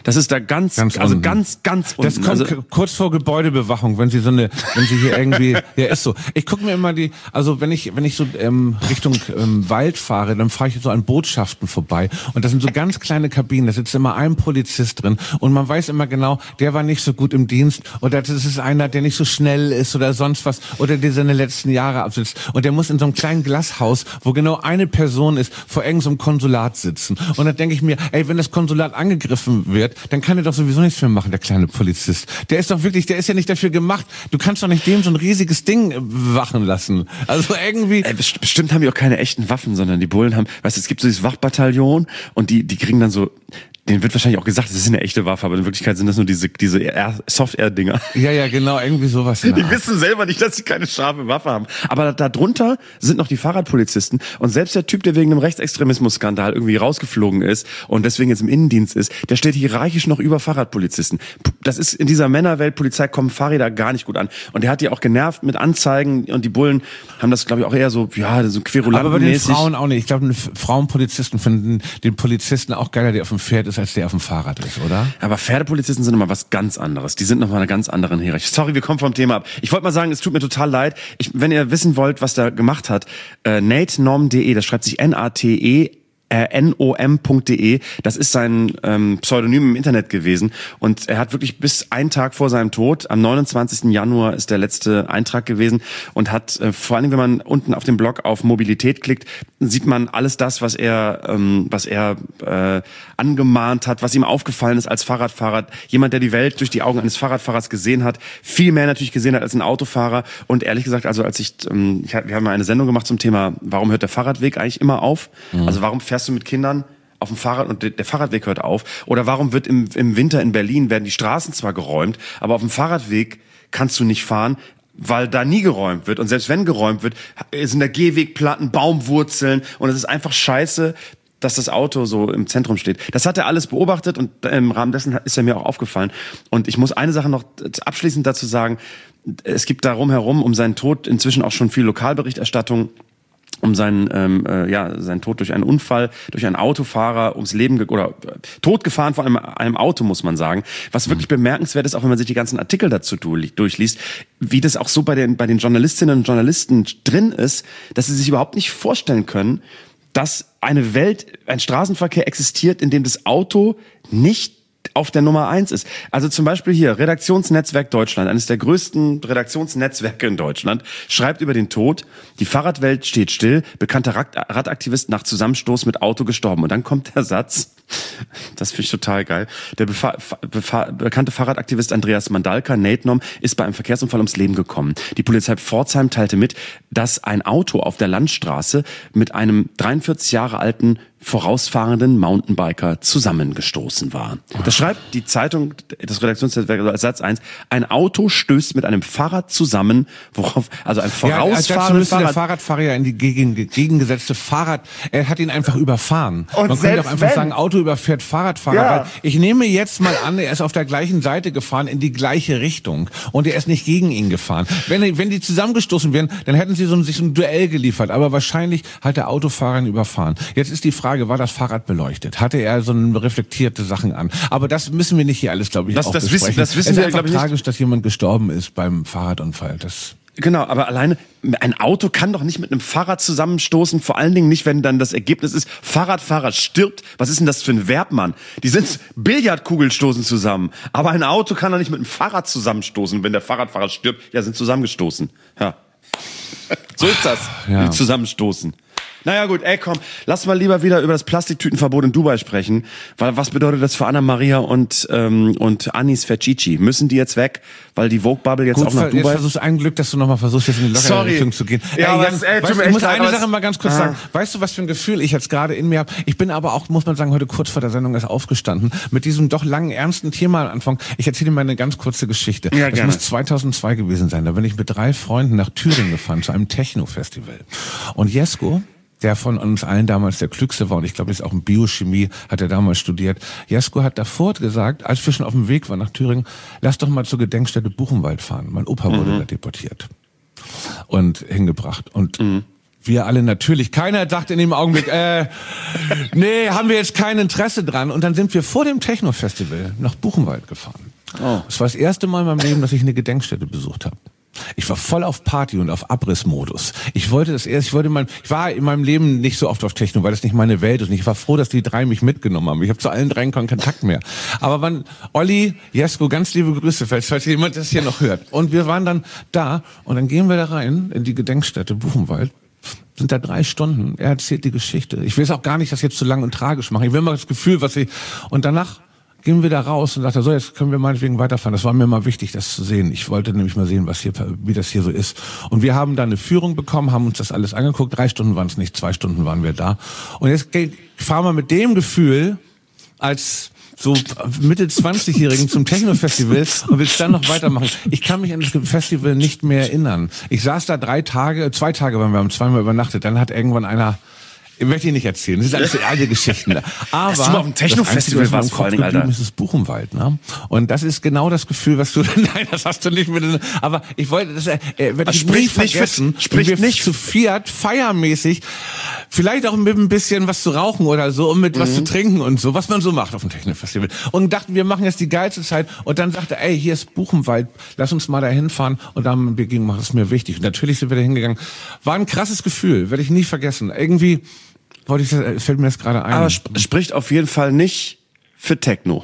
Das ist da ganz, ganz also unten. ganz, ganz unten. Das kommt also, kurz vor Gebäudebewachung, wenn sie so eine, wenn sie hier irgendwie, ja ist so. Ich gucke mir immer die, also wenn ich, wenn ich so ähm, Richtung ähm, Wald fahre, dann fahre ich so an Botschaften vorbei und das sind so ganz kleine Kabinen, da sitzt immer ein Polizist drin und man weiß immer genau, der war nicht so gut im Dienst oder das ist einer, der nicht so schnell ist oder sonst was oder der seine letzten Jahre absitzt und der muss in so einem kleinen Glashaus, wo genau eine Person ist, vor irgendeinem Konsulat sitzen und dann denke ich mir, ey, wenn das Konsulat angegriffen wird, dann kann er doch sowieso nichts mehr machen, der kleine Polizist. Der ist doch wirklich, der ist ja nicht dafür gemacht. Du kannst doch nicht dem so ein riesiges Ding wachen lassen. Also irgendwie... Äh, bestimmt haben die auch keine echten Waffen, sondern die Bullen haben, weißt du, es gibt so dieses Wachbataillon und die, die kriegen dann so... Denen wird wahrscheinlich auch gesagt, das ist eine echte Waffe, aber in Wirklichkeit sind das nur diese, diese Soft-Air-Dinger. Ja, ja, genau, irgendwie sowas. Die wissen selber nicht, dass sie keine scharfe Waffe haben. Aber da drunter sind noch die Fahrradpolizisten und selbst der Typ, der wegen einem Rechtsextremismus-Skandal irgendwie rausgeflogen ist und deswegen jetzt im Innendienst ist, der steht hierarchisch noch über Fahrradpolizisten. Das ist in dieser Männerwelt, Polizei kommen Fahrräder gar nicht gut an. Und der hat die auch genervt mit Anzeigen und die Bullen haben das, glaube ich, auch eher so, ja, so querulantenmäßig. Aber bei den Frauen auch nicht. Ich glaube, Frauenpolizisten finden den Polizisten auch geiler, der auf dem Pferd ist, als der auf dem Fahrrad ist, oder? Aber Pferdepolizisten sind immer was ganz anderes. Die sind noch mal einer ganz anderen Hierarchie. Sorry, wir kommen vom Thema ab. Ich wollte mal sagen, es tut mir total leid. Ich, wenn ihr wissen wollt, was der gemacht hat, äh, natenom punkt de, das schreibt sich N A T E N O M punkt de, das ist sein ähm, Pseudonym im Internet gewesen und er hat wirklich bis einen Tag vor seinem Tod, am neunundzwanzigsten Januar ist der letzte Eintrag gewesen und hat, äh, vor allem wenn man unten auf dem Blog auf Mobilität klickt, sieht man alles das, was er ähm, was er äh, angemahnt hat, was ihm aufgefallen ist als Fahrradfahrer, jemand, der die Welt durch die Augen eines Fahrradfahrers gesehen hat, viel mehr natürlich gesehen hat als ein Autofahrer und ehrlich gesagt, also als ich, ähm, ich wir haben mal eine Sendung gemacht zum Thema, warum hört der Fahrradweg eigentlich immer auf? Mhm. Also warum fährst du mit Kindern auf dem Fahrrad und der Fahrradweg hört auf? Oder warum wird im, im Winter in Berlin, werden die Straßen zwar geräumt, aber auf dem Fahrradweg kannst du nicht fahren, weil da nie geräumt wird. Und selbst wenn geräumt wird, sind da Gehwegplatten, Baumwurzeln und es ist einfach scheiße, dass das Auto so im Zentrum steht. Das hat er alles beobachtet und im Rahmen dessen ist er mir auch aufgefallen. Und ich muss eine Sache noch abschließend dazu sagen, es gibt darum herum, um seinen Tod inzwischen auch schon viel Lokalberichterstattung, um seinen ähm, äh, ja seinen Tod durch einen Unfall, durch einen Autofahrer ums Leben ge- oder äh, tot gefahren von einem, einem Auto, muss man sagen. Was wirklich bemerkenswert ist, auch wenn man sich die ganzen Artikel dazu durchliest, wie das auch so bei den bei den Journalistinnen und Journalisten drin ist, dass sie sich überhaupt nicht vorstellen können, dass eine Welt, ein Straßenverkehr existiert, in dem das Auto nicht auf der Nummer eins ist. Also zum Beispiel hier, Redaktionsnetzwerk Deutschland, eines der größten Redaktionsnetzwerke in Deutschland, schreibt über den Tod, die Fahrradwelt steht still, bekannter Radaktivist nach Zusammenstoß mit Auto gestorben. Und dann kommt der Satz, das finde ich total geil, der befa- befa- bekannte Fahrradaktivist Andreas Mandalka, Natenom, ist bei einem Verkehrsunfall ums Leben gekommen. Die Polizei Pforzheim teilte mit, dass ein Auto auf der Landstraße mit einem dreiundvierzig Jahre alten vorausfahrenden Mountainbiker zusammengestoßen war. Das schreibt die Zeitung, das Redaktionsnetzwerk als Satz eins, ein Auto stößt mit einem Fahrrad zusammen, worauf, also ein vorausfahrendes ja, Fahrrad. Der Fahrradfahrer ja in die gegen, gegengesetzte Fahrrad, er hat ihn einfach überfahren. Und Man könnte auch einfach wenn, sagen, Auto überfährt Fahrradfahrer. Ja. Weil ich nehme jetzt mal an, er ist auf der gleichen Seite gefahren, in die gleiche Richtung. Und er ist nicht gegen ihn gefahren. Wenn, wenn die zusammengestoßen wären, dann hätten sie so ein, sich so ein Duell geliefert. Aber wahrscheinlich hat der Autofahrer ihn überfahren. Jetzt ist die Frage, war das Fahrrad beleuchtet? Hatte er so eine reflektierte Sachen an? Aber das müssen wir nicht hier alles, glaube ich, das, auch das besprechen. Wissen, das wissen es ist wir, einfach glaube ich, tragisch, nicht. dass jemand gestorben ist beim Fahrradunfall. Das Genau, aber alleine, ein Auto kann doch nicht mit einem Fahrrad zusammenstoßen, vor allen Dingen nicht, wenn dann das Ergebnis ist, Fahrradfahrer stirbt. Was ist denn das für ein Verb, Mann? Die sind Billardkugeln stoßen zusammen. Aber ein Auto kann doch nicht mit einem Fahrrad zusammenstoßen. Wenn der Fahrradfahrer stirbt, ja, sind zusammengestoßen. Ja. So ist das, ja. Die zusammenstoßen. Naja gut, ey komm, lass mal lieber wieder über das Plastiktütenverbot in Dubai sprechen, weil was bedeutet das für Anna Maria und ähm, und Anis Ferchichi? Müssen die jetzt weg, weil die Vogue-Bubble jetzt Gut, auch nach jetzt Dubai... versuchst ein Glück, dass du nochmal versuchst, jetzt in die lockere Sorry. Richtung zu gehen. Ja, ey, aber Jan, es, ey, tut weißt, mir ich echt muss leid, eine aber Sache es- mal ganz kurz Ah. sagen. Weißt du, was für ein Gefühl ich jetzt gerade in mir habe? Ich bin aber auch, muss man sagen, heute kurz vor der Sendung erst aufgestanden, mit diesem doch langen, ernsten Thema am Anfang. Ich erzähle dir mal eine ganz kurze Geschichte. Ja, das gerne. muss zweitausendzwei gewesen sein. Da bin ich mit drei Freunden nach Thüringen gefahren, zu einem Techno-Festival. Und Jesko, der von uns allen damals der Klügste war, und ich glaube, ist auch in Biochemie, hat er damals studiert. Jesko hat davor gesagt, als wir schon auf dem Weg waren nach Thüringen, lass doch mal zur Gedenkstätte Buchenwald fahren. Mein Opa wurde Mhm. da deportiert und hingebracht. Und Mhm. Wir alle natürlich. Keiner dachte in dem Augenblick, äh, nee, haben wir jetzt kein Interesse dran. Und dann sind wir vor dem Techno-Festival nach Buchenwald gefahren. Oh. Das war das erste Mal in meinem Leben, dass ich eine Gedenkstätte besucht habe. Ich war voll auf Party und auf Abrissmodus. Ich wollte das erst, ich wollte mein, ich war in meinem Leben nicht so oft auf Techno, weil das nicht meine Welt ist. Und ich war froh, dass die drei mich mitgenommen haben. Ich habe zu allen dreien keinen Kontakt mehr. Aber wann, Olli, Jesko, ganz liebe Grüße, falls, falls jemand das hier noch hört. Und wir waren dann da und dann gehen wir da rein in die Gedenkstätte Buchenwald. Sind da drei Stunden. Er erzählt die Geschichte. Ich will es auch gar nicht das jetzt zu lang und tragisch machen. Ich will mal das Gefühl, was ich, und danach gehen wir da raus und sagte, so, jetzt können wir meinetwegen weiterfahren. Das war mir mal wichtig, das zu sehen. Ich wollte nämlich mal sehen, was hier, wie das hier so ist. Und wir haben da eine Führung bekommen, haben uns das alles angeguckt. Drei Stunden waren es nicht, zwei Stunden waren wir da. Und jetzt fahren wir mit dem Gefühl, als so Mitte zwanzigjährigen zum Techno-Festival und willst dann noch weitermachen. Ich kann mich an das Festival nicht mehr erinnern. Ich saß da drei Tage, zwei Tage waren wir, haben zweimal übernachtet. Dann hat irgendwann einer, ich möchte ich nicht erzählen, das sind alles alte Geschichten. Aber das auf dem Techno-Festival war im Kopf geblieben, ist es Buchenwald, ne? Und das ist genau das Gefühl, was du, nein, das hast du nicht mit, aber ich wollte, das äh, werde ich nie vergessen, sprich nicht zu viert, feiermäßig, vielleicht auch mit ein bisschen was zu rauchen oder so, und mit was mhm. zu trinken und so, was man so macht auf dem Techno-Festival. Und dachten, wir machen jetzt die geilste Zeit. Und dann sagte, ey, hier ist Buchenwald, lass uns mal da hinfahren. Und dann haben wir gegen, das ist mir wichtig. Und natürlich sind wir da hingegangen. War ein krasses Gefühl, werde ich nie vergessen. Irgendwie wollte ich, das fällt mir jetzt gerade ein. Aber sp- spricht auf jeden Fall nicht für Techno.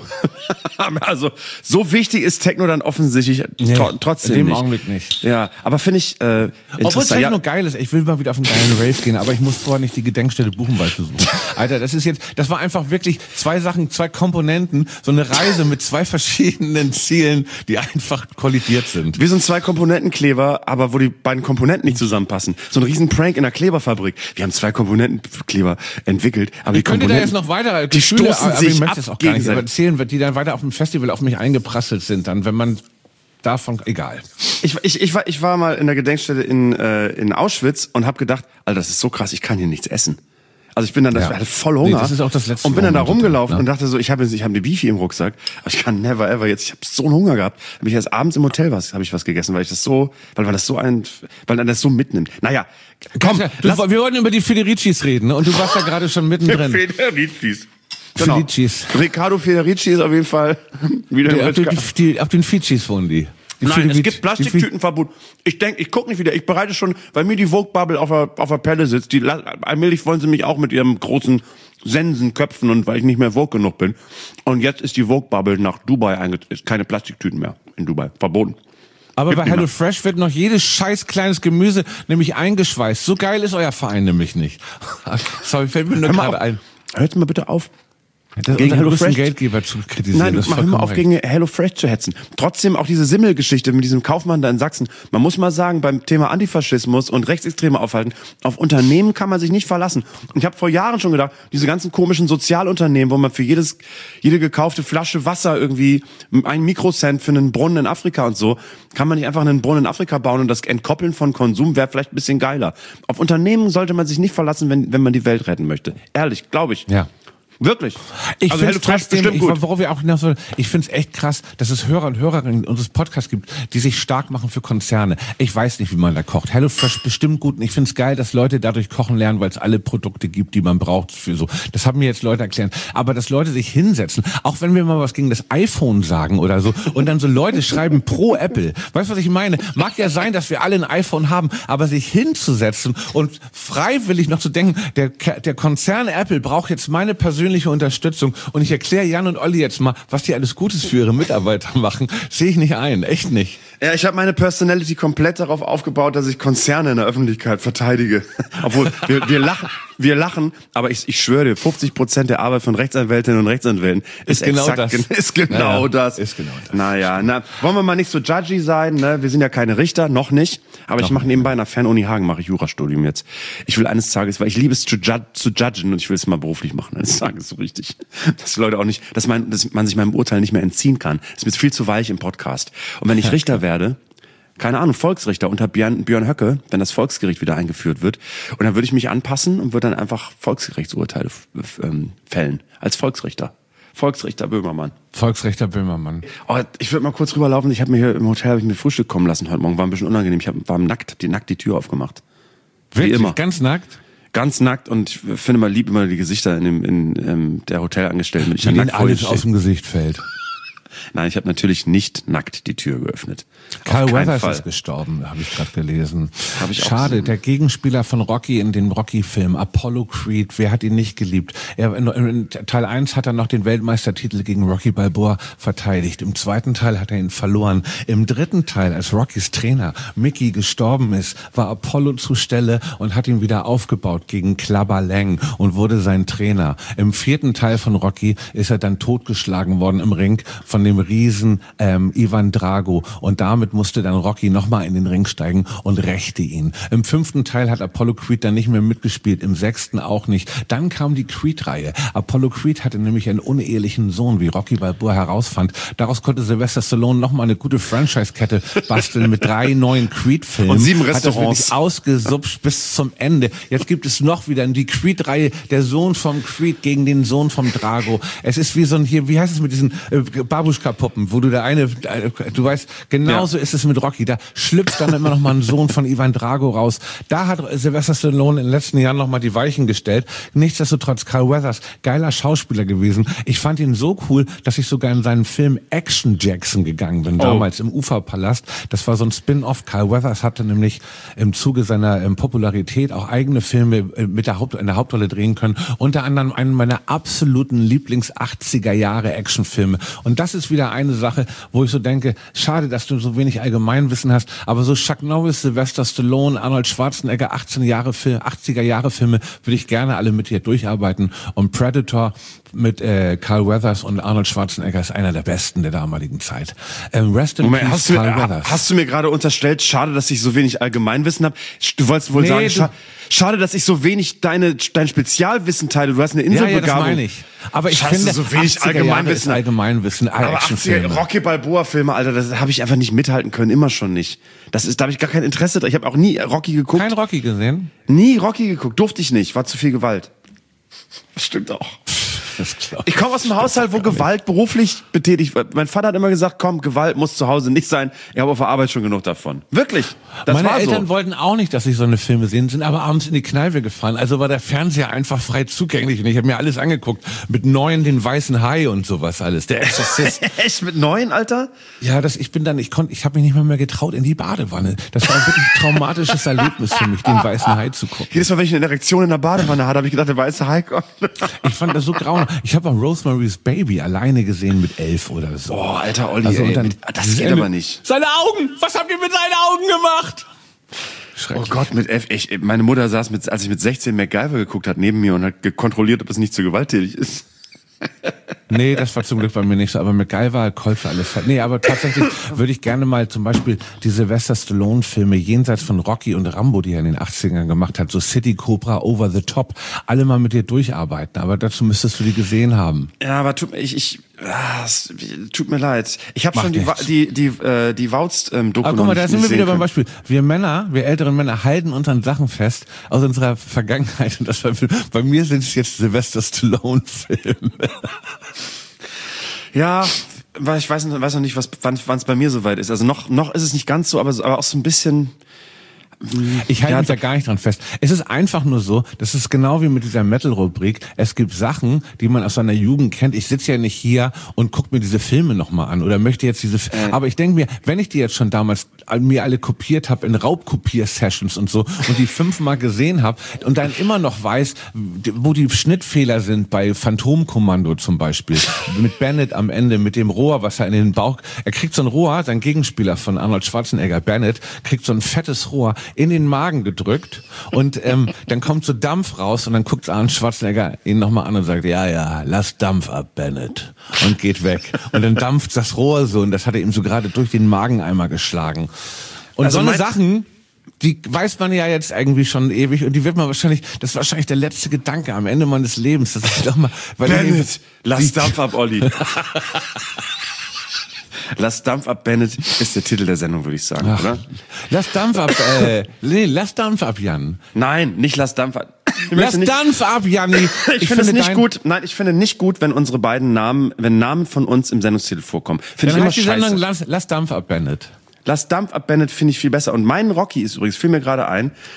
Also so wichtig ist Techno dann offensichtlich nee, tro- trotzdem in dem nicht. Augenblick nicht. Ja, aber finde ich äh, interessant. Obwohl Techno ja. geil ist. Ich will mal wieder auf einen geilen Rave gehen, aber ich muss vorher nicht die Gedenkstätte Buchenwald besuchen. Alter, das ist jetzt, das war einfach wirklich zwei Sachen, zwei Komponenten, so eine Reise mit zwei verschiedenen Zielen, die einfach kollidiert sind. Wir sind zwei Komponentenkleber, aber wo die beiden Komponenten nicht zusammenpassen. So ein riesen Prank in der Kleberfabrik. Wir haben zwei Komponentenkleber entwickelt, aber die ich könnte Komponenten, da jetzt noch weiter die Gefühle, stoßen aber sich ich ab möchte es auch gar nicht erzählen, die dann weiter auf dem Festival auf mich eingeprasselt sind, dann, wenn man davon, egal. Ich, ich, ich, war, ich war mal in der Gedenkstätte in, äh, in Auschwitz und habe gedacht, Alter, das ist so krass, ich kann hier nichts essen. Also ich bin dann, das ja. hatte voll Hunger. Nee, das ist auch das letzte und bin dann da rumgelaufen ja. und dachte so, ich habe ich hab eine Beefy im Rucksack, aber ich kann never ever jetzt, ich habe so einen Hunger gehabt. Habe ich erst abends im Hotel was, habe ich was gegessen, weil ich das so, weil weil das so ein, weil dann das so mitnimmt. Naja, komm, ja, du, wir wollten über die Federicis reden, ne? Und du warst da gerade schon mittendrin. Federicis. Genau. Felicis. Riccardo Federici ist auf jeden Fall wieder die, auf, die, die, auf den Fidschis wohnen die. die Nein, Federici, es gibt Plastiktütenverbot. Ich denke, ich guck nicht wieder. Ich bereite schon, weil mir die Vogue-Bubble auf der, auf der Pelle sitzt. Die, allmählich wollen sie mich auch mit ihrem großen Sensen köpfen, und weil ich nicht mehr Vogue genug bin. Und jetzt ist die Vogue-Bubble nach Dubai eingezogen. Keine Plastiktüten mehr in Dubai. Verboten. Aber Gibt bei HelloFresh wird noch jedes scheiß kleines Gemüse nämlich eingeschweißt. So geil ist euer Verein nämlich nicht. Sorry, fällt mir nur gerade ein. Hört mal bitte auf. Das gegen HelloFresh Geldgeber zu kritisieren. Nein, das mach immer auf, gegen HelloFresh zu hetzen. Trotzdem auch diese Simmel-Geschichte mit diesem Kaufmann da in Sachsen. Man muss mal sagen, beim Thema Antifaschismus und Rechtsextreme aufhalten, auf Unternehmen kann man sich nicht verlassen. Und ich habe vor Jahren schon gedacht, diese ganzen komischen Sozialunternehmen, wo man für jedes jede gekaufte Flasche Wasser irgendwie einen Mikrocent für einen Brunnen in Afrika und so, kann man nicht einfach einen Brunnen in Afrika bauen, und das Entkoppeln von Konsum wäre vielleicht ein bisschen geiler. Auf Unternehmen sollte man sich nicht verlassen, wenn wenn man die Welt retten möchte. Ehrlich, glaube ich. Ja. Wirklich. Ich also finde trotzdem, ich, worauf wir auch hinaus wollen, ich finde es echt krass, dass es Hörer und Hörerinnen unseres Podcasts gibt, die sich stark machen für Konzerne. Ich weiß nicht, wie man da kocht. HelloFresh bestimmt gut, und ich finde es geil, dass Leute dadurch kochen lernen, weil es alle Produkte gibt, die man braucht für so. Das haben mir jetzt Leute erklärt. Aber dass Leute sich hinsetzen, auch wenn wir mal was gegen das iPhone sagen oder so, und dann so Leute schreiben pro Apple. Weißt du, was ich meine? Mag ja sein, dass wir alle ein iPhone haben, aber sich hinzusetzen und freiwillig noch zu denken, der, der Konzern Apple braucht jetzt meine persönliche Unterstützung, und ich erkläre Jan und Olli jetzt mal, was die alles Gutes für ihre Mitarbeiter machen, sehe ich nicht ein, echt nicht. Ja, ich habe meine Personality komplett darauf aufgebaut, dass ich Konzerne in der Öffentlichkeit verteidige. Obwohl, wir, wir lachen, wir lachen, aber ich, ich schwöre dir, fünfzig Prozent der Arbeit von Rechtsanwältinnen und Rechtsanwälten ist, ist genau exakt, das. Ist genau ja, das. Ist genau das. Naja, na, wollen wir mal nicht so judgy sein, ne? Wir sind ja keine Richter, noch nicht. Aber noch ich mache nebenbei in der Fernuni Hagen, mache ich Jurastudium jetzt. Ich will eines Tages, weil ich liebe es zu, ju- zu judgen, und ich will es mal beruflich machen eines Tages, so richtig. Dass die Leute auch nicht, dass man, dass man sich meinem Urteil nicht mehr entziehen kann. Das ist mir viel zu weich im Podcast. Und wenn ich Richter werde, keine Ahnung, Volksrichter unter Björn, Björn Höcke, wenn das Volksgericht wieder eingeführt wird. Und dann würde ich mich anpassen und würde dann einfach Volksgerichtsurteile f- ähm, fällen. Als Volksrichter. Volksrichter Böhmermann. Volksrichter Böhmermann. Oh, ich würde mal kurz rüberlaufen. Ich habe mir hier im Hotel hab ich mir Frühstück kommen lassen heute Morgen. War ein bisschen unangenehm. Ich hab, war nackt, hab die nackt die Tür aufgemacht. Wirklich? Wie immer. Ganz nackt? Ganz nackt und ich finde mal lieb immer die Gesichter in, dem, in, in der Hotelangestellten. Mit Wie denen alles aus dem Gesicht fällt. Nein, ich habe natürlich nicht nackt die Tür geöffnet. Carl Weathers ist gestorben, habe ich gerade gelesen. Hab ich auch Schade, gesehen. der Gegenspieler von Rocky in dem Rocky-Film, Apollo Creed, wer hat ihn nicht geliebt? Er, in, in Teil eins hat er noch den Weltmeistertitel gegen Rocky Balboa verteidigt. Im zweiten Teil hat er ihn verloren. Im dritten Teil, als Rockys Trainer Mickey gestorben ist, war Apollo zur Stelle und hat ihn wieder aufgebaut gegen Clubber Lang und wurde sein Trainer. Im vierten Teil von Rocky ist er dann totgeschlagen worden im Ring von dem Riesen ähm, Ivan Drago und damit musste dann Rocky nochmal in den Ring steigen und rächte ihn. Im fünften Teil hat Apollo Creed dann nicht mehr mitgespielt, im sechsten auch nicht. Dann kam die Creed-Reihe. Apollo Creed hatte nämlich einen unehelichen Sohn, wie Rocky Balboa herausfand. Daraus konnte Sylvester Stallone nochmal eine gute Franchise-Kette basteln mit drei neuen Creed-Filmen. Und sieben Hat das Restaurants. wirklich ausgesuppt bis zum Ende. Jetzt gibt es noch wieder die Creed-Reihe, der Sohn vom Creed gegen den Sohn vom Drago. Es ist wie so ein hier, wie heißt es mit diesen äh, Babuschka-Puppen, wo du der eine, äh, du weißt, genauso Ja. ist es mit Rocky. Da schlüpft dann immer noch mal ein Sohn von Ivan Drago raus. Da hat Sylvester Stallone in den letzten Jahren noch mal die Weichen gestellt. Nichtsdestotrotz, Carl Weathers, geiler Schauspieler gewesen. Ich fand ihn so cool, dass ich sogar in seinen Film Action Jackson gegangen bin, Oh. damals im Uferpalast. Das war so ein Spin-off. Carl Weathers hatte nämlich im Zuge seiner ähm, Popularität auch eigene Filme äh, mit der Haupt in der Hauptrolle drehen können. Unter anderem einen meiner absoluten Lieblings-achtziger Jahre Actionfilme. Und das ist wieder eine Sache, wo ich so denke, schade, dass du so wenig Allgemeinwissen hast, aber so Chuck Norris, Sylvester Stallone, Arnold Schwarzenegger, achtzehn Jahre Film, achtziger Jahre Filme, würde ich gerne alle mit dir durcharbeiten. Und Predator mit äh, Carl Weathers und Arnold Schwarzenegger ist einer der besten der damaligen Zeit. Ähm, rest in Moment, peace, hast du, Carl ha- Weathers. hast du mir gerade unterstellt, schade, dass ich so wenig Allgemeinwissen habe? Du wolltest wohl Nee, sagen, du- scha schade, dass ich so wenig deine, dein Spezialwissen teile. Du hast eine ja, ja, das Inselbegabung. meine ich. Aber ich Scheiße, finde, so wenig achtziger Jahre Allgemeinwissen. ist Allgemeinwissen, Aber Actionfilme. achtziger Rocky Balboa-Filme, Alter, das habe ich einfach nicht mithalten können, immer schon nicht. Das ist, da habe ich gar kein Interesse dran. Ich habe auch nie Rocky geguckt. Kein Rocky gesehen? Nie Rocky geguckt, durfte ich nicht, war zu viel Gewalt. Das stimmt auch. Das glaub Ich komme aus einem Haushalt, wo Gewalt beruflich betätigt wird. Mein Vater hat immer gesagt, komm, Gewalt muss zu Hause nicht sein. Ich habe auf der Arbeit schon genug davon. Wirklich. Das Meine war Eltern so. wollten auch nicht, dass ich so eine Filme sehen, sind aber abends in die Kneipe gefahren. Also war der Fernseher einfach frei zugänglich und ich habe mir alles angeguckt. Mit Neuen, den Weißen Hai und sowas alles. Der Exorzist. Echt mit neun, Alter? Ja, das, ich bin dann, ich konnte, ich habe mich nicht mal mehr getraut in die Badewanne. Das war ein wirklich traumatisches Erlebnis für mich, den Weißen Hai zu gucken. Jedes Mal, wenn ich eine Erektion in der Badewanne hatte, habe ich gedacht, der weiße Hai kommt. Ich fand das so grauenhaft. Ich habe auch Rosemary's Baby alleine gesehen mit elf oder so. Boah, alter Olli, Also, und ey, dann mit- das dieses geht Ende- aber nicht. Seine Augen! Was habt ihr mit seinen Augen gemacht? Oh Schrecklich. Gott, mit F. Ich, meine Mutter saß, mit, als ich mit sechzehn MacGyver geguckt hat, neben mir und hat kontrolliert, ob es nicht zu gewalttätig ist. Nee, das war zum Glück bei mir nicht so, aber MacGyver, Colt für alle Fälle. Nee, aber tatsächlich würde ich gerne mal zum Beispiel die Sylvester Stallone-Filme jenseits von Rocky und Rambo, die er in den achtzigern gemacht hat, so City Cobra, Over the Top, alle mal mit dir durcharbeiten, aber dazu müsstest du die gesehen haben. Ja, aber tut, ich, ich, ah, es tut mir leid. Ich habe Macht schon die, Wa- nichts. die, die, äh, die Wautz ähm, Doku Aber noch guck mal, nicht, da sind nicht wir wieder sehen beim können. Beispiel. Wir Männer, wir älteren Männer halten uns an Sachen fest aus unserer Vergangenheit. Und das war, bei mir sind es jetzt Sylvester Stallone-Filme. Ja, weil ich weiß, noch- weiß noch nicht, was, wann es bei mir soweit ist. Also noch, noch ist es nicht ganz so, aber, so- aber auch so ein bisschen. Ich halte Ja, mich da gar nicht dran fest. Es ist einfach nur so, das ist genau wie mit dieser Metal-Rubrik. Es gibt Sachen, die man aus seiner Jugend kennt. Ich sitze ja nicht hier und gucke mir diese Filme nochmal an oder möchte jetzt diese... Äh. Aber ich denke mir, wenn ich die jetzt schon damals mir alle kopiert habe in Raubkopier-Sessions und so und die fünfmal gesehen habe und dann immer noch weiß, wo die Schnittfehler sind bei Phantomkommando zum Beispiel, mit Bennett am Ende, mit dem Rohr, was er in den Bauch... Er kriegt so ein Rohr, sein Gegenspieler von Arnold Schwarzenegger, Bennett, kriegt so ein fettes Rohr in den Magen gedrückt und ähm, dann kommt so Dampf raus und dann guckt Arnold Schwarzenegger ihn nochmal an und sagt, ja, ja, lass Dampf ab, Bennett, und geht weg. Und dann dampft das Rohr so und das hat er ihm so gerade durch den Magen einmal geschlagen. Und Also so eine mein- Sachen, die weiß man ja jetzt irgendwie schon ewig und die wird man wahrscheinlich, das ist wahrscheinlich der letzte Gedanke am Ende meines Lebens, dass ich doch mal, weil Bennett, lass die- Dampf ab, Olli. Lass Dampf ab, Bennett, ist der Titel der Sendung, würde ich sagen, Ach, oder? lass Dampf ab, äh, nee, lass Dampf ab, Jan. Nein, nicht lass Dampf ab. Ich Lass möchte nicht- Dampf ab, Janni. Ich, finde es nicht dein- gut. Nein, ich finde nicht gut, wenn unsere beiden Namen, wenn Namen von uns im Sendungstitel vorkommen. Finde ich Dann immer heißt die scheiße. Sendung lass, lass Dampf ab, Bennett. Lass Dampf ab, Bennett, finde ich viel besser. Und mein Rocky ist übrigens, fiel mir gerade ein,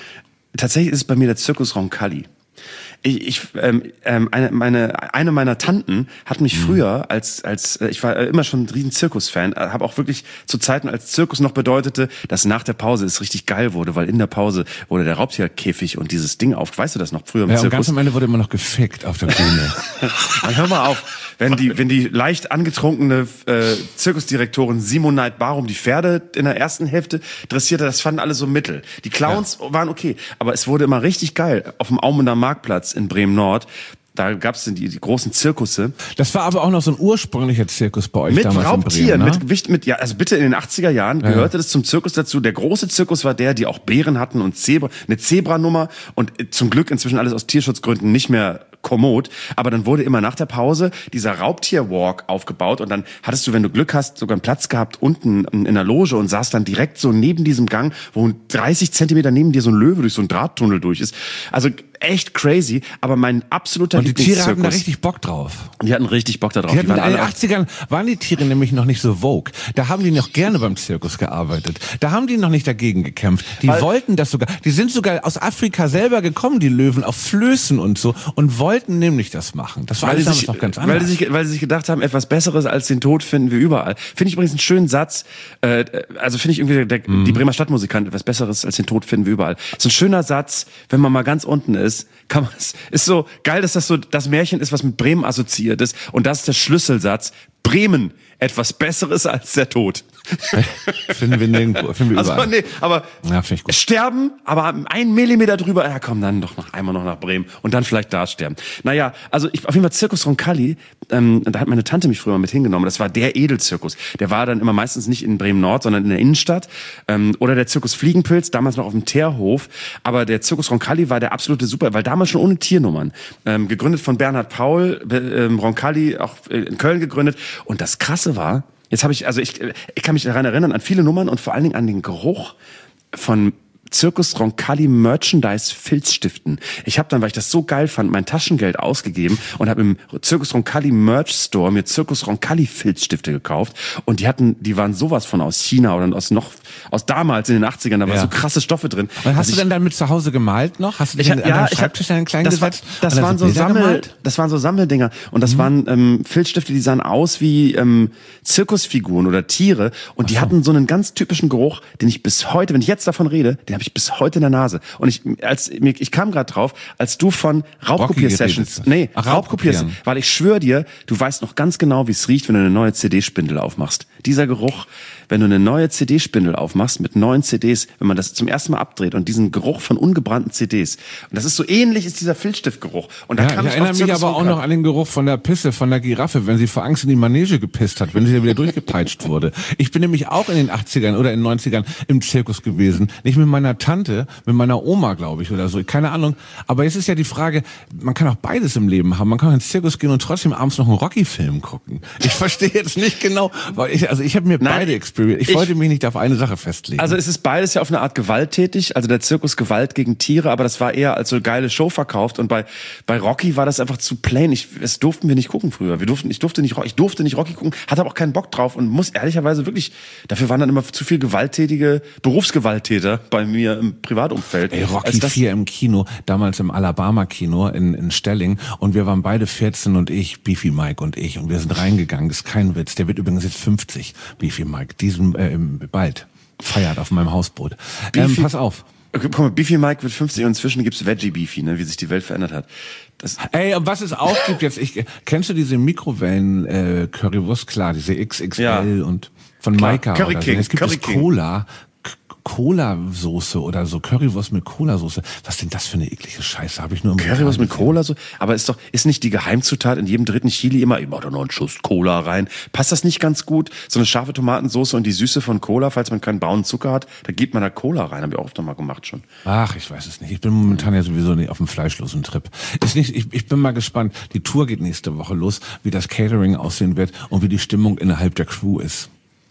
tatsächlich ist es bei mir der Zirkus Roncalli. Ich, ich ähm, ähm, eine, meine eine meiner Tanten hat mich mhm. früher als als äh, ich war äh, immer schon ein riesen Zirkus-Fan, äh, habe auch wirklich zu Zeiten, als Zirkus noch bedeutete, dass nach der Pause es richtig geil wurde, weil in der Pause wurde der Raubtierkäfig und dieses Ding auf, weißt du das noch früher im ja, Zirkus? Und ganz am Ende wurde immer noch gefickt auf der Bühne. Dann hör mal auf, wenn die wenn die leicht angetrunkene äh, Zirkusdirektorin Simon Neid-Barum die Pferde in der ersten Hälfte dressierte, das fanden alle so mittel. Die Clowns ja. waren okay, aber es wurde immer richtig geil auf dem Aumünder Marktplatz in Bremen-Nord. Da gab's die, die großen Zirkusse. Das war aber auch noch so ein ursprünglicher Zirkus bei euch mit damals Raubtieren, in Bremen, ne? mit, mit ja, also bitte in den achtziger Jahren gehörte ja. das zum Zirkus dazu. Der große Zirkus war der, die auch Bären hatten und Zebra, eine Zebranummer und zum Glück inzwischen alles aus Tierschutzgründen nicht mehr kommod, aber dann wurde immer nach der Pause dieser Raubtier-Walk aufgebaut und dann hattest du, wenn du Glück hast, sogar einen Platz gehabt unten in der Loge und saß dann direkt so neben diesem Gang, wo dreißig Zentimeter neben dir so ein Löwe durch so einen Drahttunnel durch ist. Also echt crazy, aber mein absoluter Und die Tiere Lieblingszirkus. hatten da richtig Bock drauf. Die hatten richtig Bock da drauf. Die hatten Die waren in den alle achtzigern waren die Tiere nämlich noch nicht so vogue. Da haben die noch gerne beim Zirkus gearbeitet. Da haben die noch nicht dagegen gekämpft. Die Weil, wollten das sogar. Die sind sogar aus Afrika selber gekommen, die Löwen, auf Flößen und so, und wollten nämlich das machen. Das war weil alles die sich, noch ganz anders. weil, die sich, weil sie sich gedacht haben, etwas Besseres als den Tod finden wir überall. Finde ich übrigens einen schönen Satz. Äh, also finde ich irgendwie, der, mhm. die Bremer Stadtmusikanten, etwas Besseres als den Tod finden wir überall. So ein schöner Satz, wenn man mal ganz unten ist, kann man, ist so geil, dass das so das Märchen ist, was mit Bremen assoziiert ist. Und das ist der Schlüsselsatz. Bremen, etwas Besseres als der Tod. Finden wir nirgendwo, finden wir überall. Also, nee, aber ja, finde ich gut. Sterben, aber einen Millimeter drüber, ja komm, dann doch noch einmal noch nach Bremen und dann vielleicht da sterben. Naja, also ich, auf jeden Fall Zirkus Roncalli, ähm, da hat meine Tante mich früher mal mit hingenommen, das war der Edelzirkus. Der war dann immer meistens nicht in Bremen-Nord, sondern in der Innenstadt. Ähm, oder der Zirkus Fliegenpilz, damals noch auf dem Teerhof. Aber der Zirkus Roncalli war der absolute Super, weil damals schon ohne Tiernummern. Ähm, gegründet von Bernhard Paul, äh, Roncalli, auch in Köln gegründet. Und das Krasse war, jetzt habe ich, also ich, ich kann mich daran erinnern, an viele Nummern und vor allen Dingen an den Geruch von Zirkus Roncalli Merchandise Filzstiften. Ich habe dann, weil ich das so geil fand, mein Taschengeld ausgegeben und habe im Zirkus Roncalli Merch Store mir Zirkus Roncalli Filzstifte gekauft und die hatten, die waren sowas von aus China oder aus noch aus damals in den achtzigern, da waren ja so krasse Stoffe drin. Und hast du denn dann mit zu Hause gemalt noch? Hast du dich ich, an ja, deinem Schreibtisch einen kleinen das gesetzt? War, das waren so Sammel, das waren so Sammeldinger und das mhm. waren ähm, Filzstifte, die sahen aus wie ähm, Zirkusfiguren oder Tiere und die so. hatten so einen ganz typischen Geruch, den ich bis heute, wenn ich jetzt davon rede, den habe ich bis heute in der Nase. Und ich, als ich kam gerade drauf, als du von Raubkopier-Sessions, nee, Ach, Raubkopier, weil ich schwöre dir, du weißt noch ganz genau, wie es riecht, wenn du eine neue C D-Spindel aufmachst. Dieser Geruch, wenn du eine neue C D-Spindel aufmachst mit neuen C Ds, wenn man das zum ersten Mal abdreht und diesen Geruch von ungebrannten C Ds. Und das ist so ähnlich, ist dieser Filzstiftgeruch. Und da ja, kam ich ich erinnere mich aber auch noch an den Geruch von der Pisse von der Giraffe, wenn sie vor Angst in die Manege gepisst hat, wenn sie da wieder durchgepeitscht wurde. Ich bin nämlich auch in den achtzigern oder in den neunzigern im Zirkus gewesen. Nicht mit meiner Tante, mit meiner Oma, glaube ich, oder so. Keine Ahnung. Aber jetzt ist ja die Frage, man kann auch beides im Leben haben. Man kann in den Zirkus gehen und trotzdem abends noch einen Rocky-Film gucken. Ich verstehe jetzt nicht genau, weil ich, also ich habe mir Nein, beide Experience. Ich, ich wollte mich nicht auf eine Sache festlegen. Also es ist beides ja auf eine Art gewalttätig, also der Zirkus Gewalt gegen Tiere, aber das war eher als so geile Show verkauft und bei bei Rocky war das einfach zu plain. Ich, es durften wir nicht gucken früher. Wir durften, ich durfte nicht, ich durfte nicht Rocky gucken, hatte aber auch keinen Bock drauf und muss ehrlicherweise wirklich, dafür waren dann immer zu viel gewalttätige Berufsgewalttäter bei mir im Privatumfeld. Ey, Rocky vier im Kino, damals im Alabama-Kino in, in Stelling und wir waren beide vierzehn und ich, Beefy Mike und ich und wir sind reingegangen, das ist kein Witz, der wird übrigens jetzt fünfzig, Beefy Mike, diesen, äh, bald, feiert auf meinem Hausboot. Ähm, pass auf. Okay, guck mal, Beefy Mike wird fünfzig und inzwischen gibt's Veggie Beefy, ne, wie sich die Welt verändert hat. Das Ey, und was es auch gibt jetzt, ich, kennst du diese Mikrowellen äh, Currywurst, klar, diese X X L ja. und von klar. Maika Curry oder King, so. Es gibt Curry das Cola, Cola-Soße oder so, Currywurst mit Cola-Soße. Was denn das für eine eklige Scheiße? Habe ich nur im Currywurst mit Cola so, aber ist doch ist nicht die Geheimzutat in jedem dritten Chili immer, ich mach da noch einen Schuss Cola rein. Passt das nicht ganz gut? So eine scharfe Tomatensoße und die Süße von Cola, falls man keinen braunen Zucker hat, da gibt man da Cola rein, habe ich auch oft noch mal gemacht schon. Ach, ich weiß es nicht. Ich bin momentan ja sowieso nicht auf dem fleischlosen Trip. Ist nicht, ich, ich bin mal gespannt. Die Tour geht nächste Woche los, wie das Catering aussehen wird und wie die Stimmung innerhalb der Crew ist.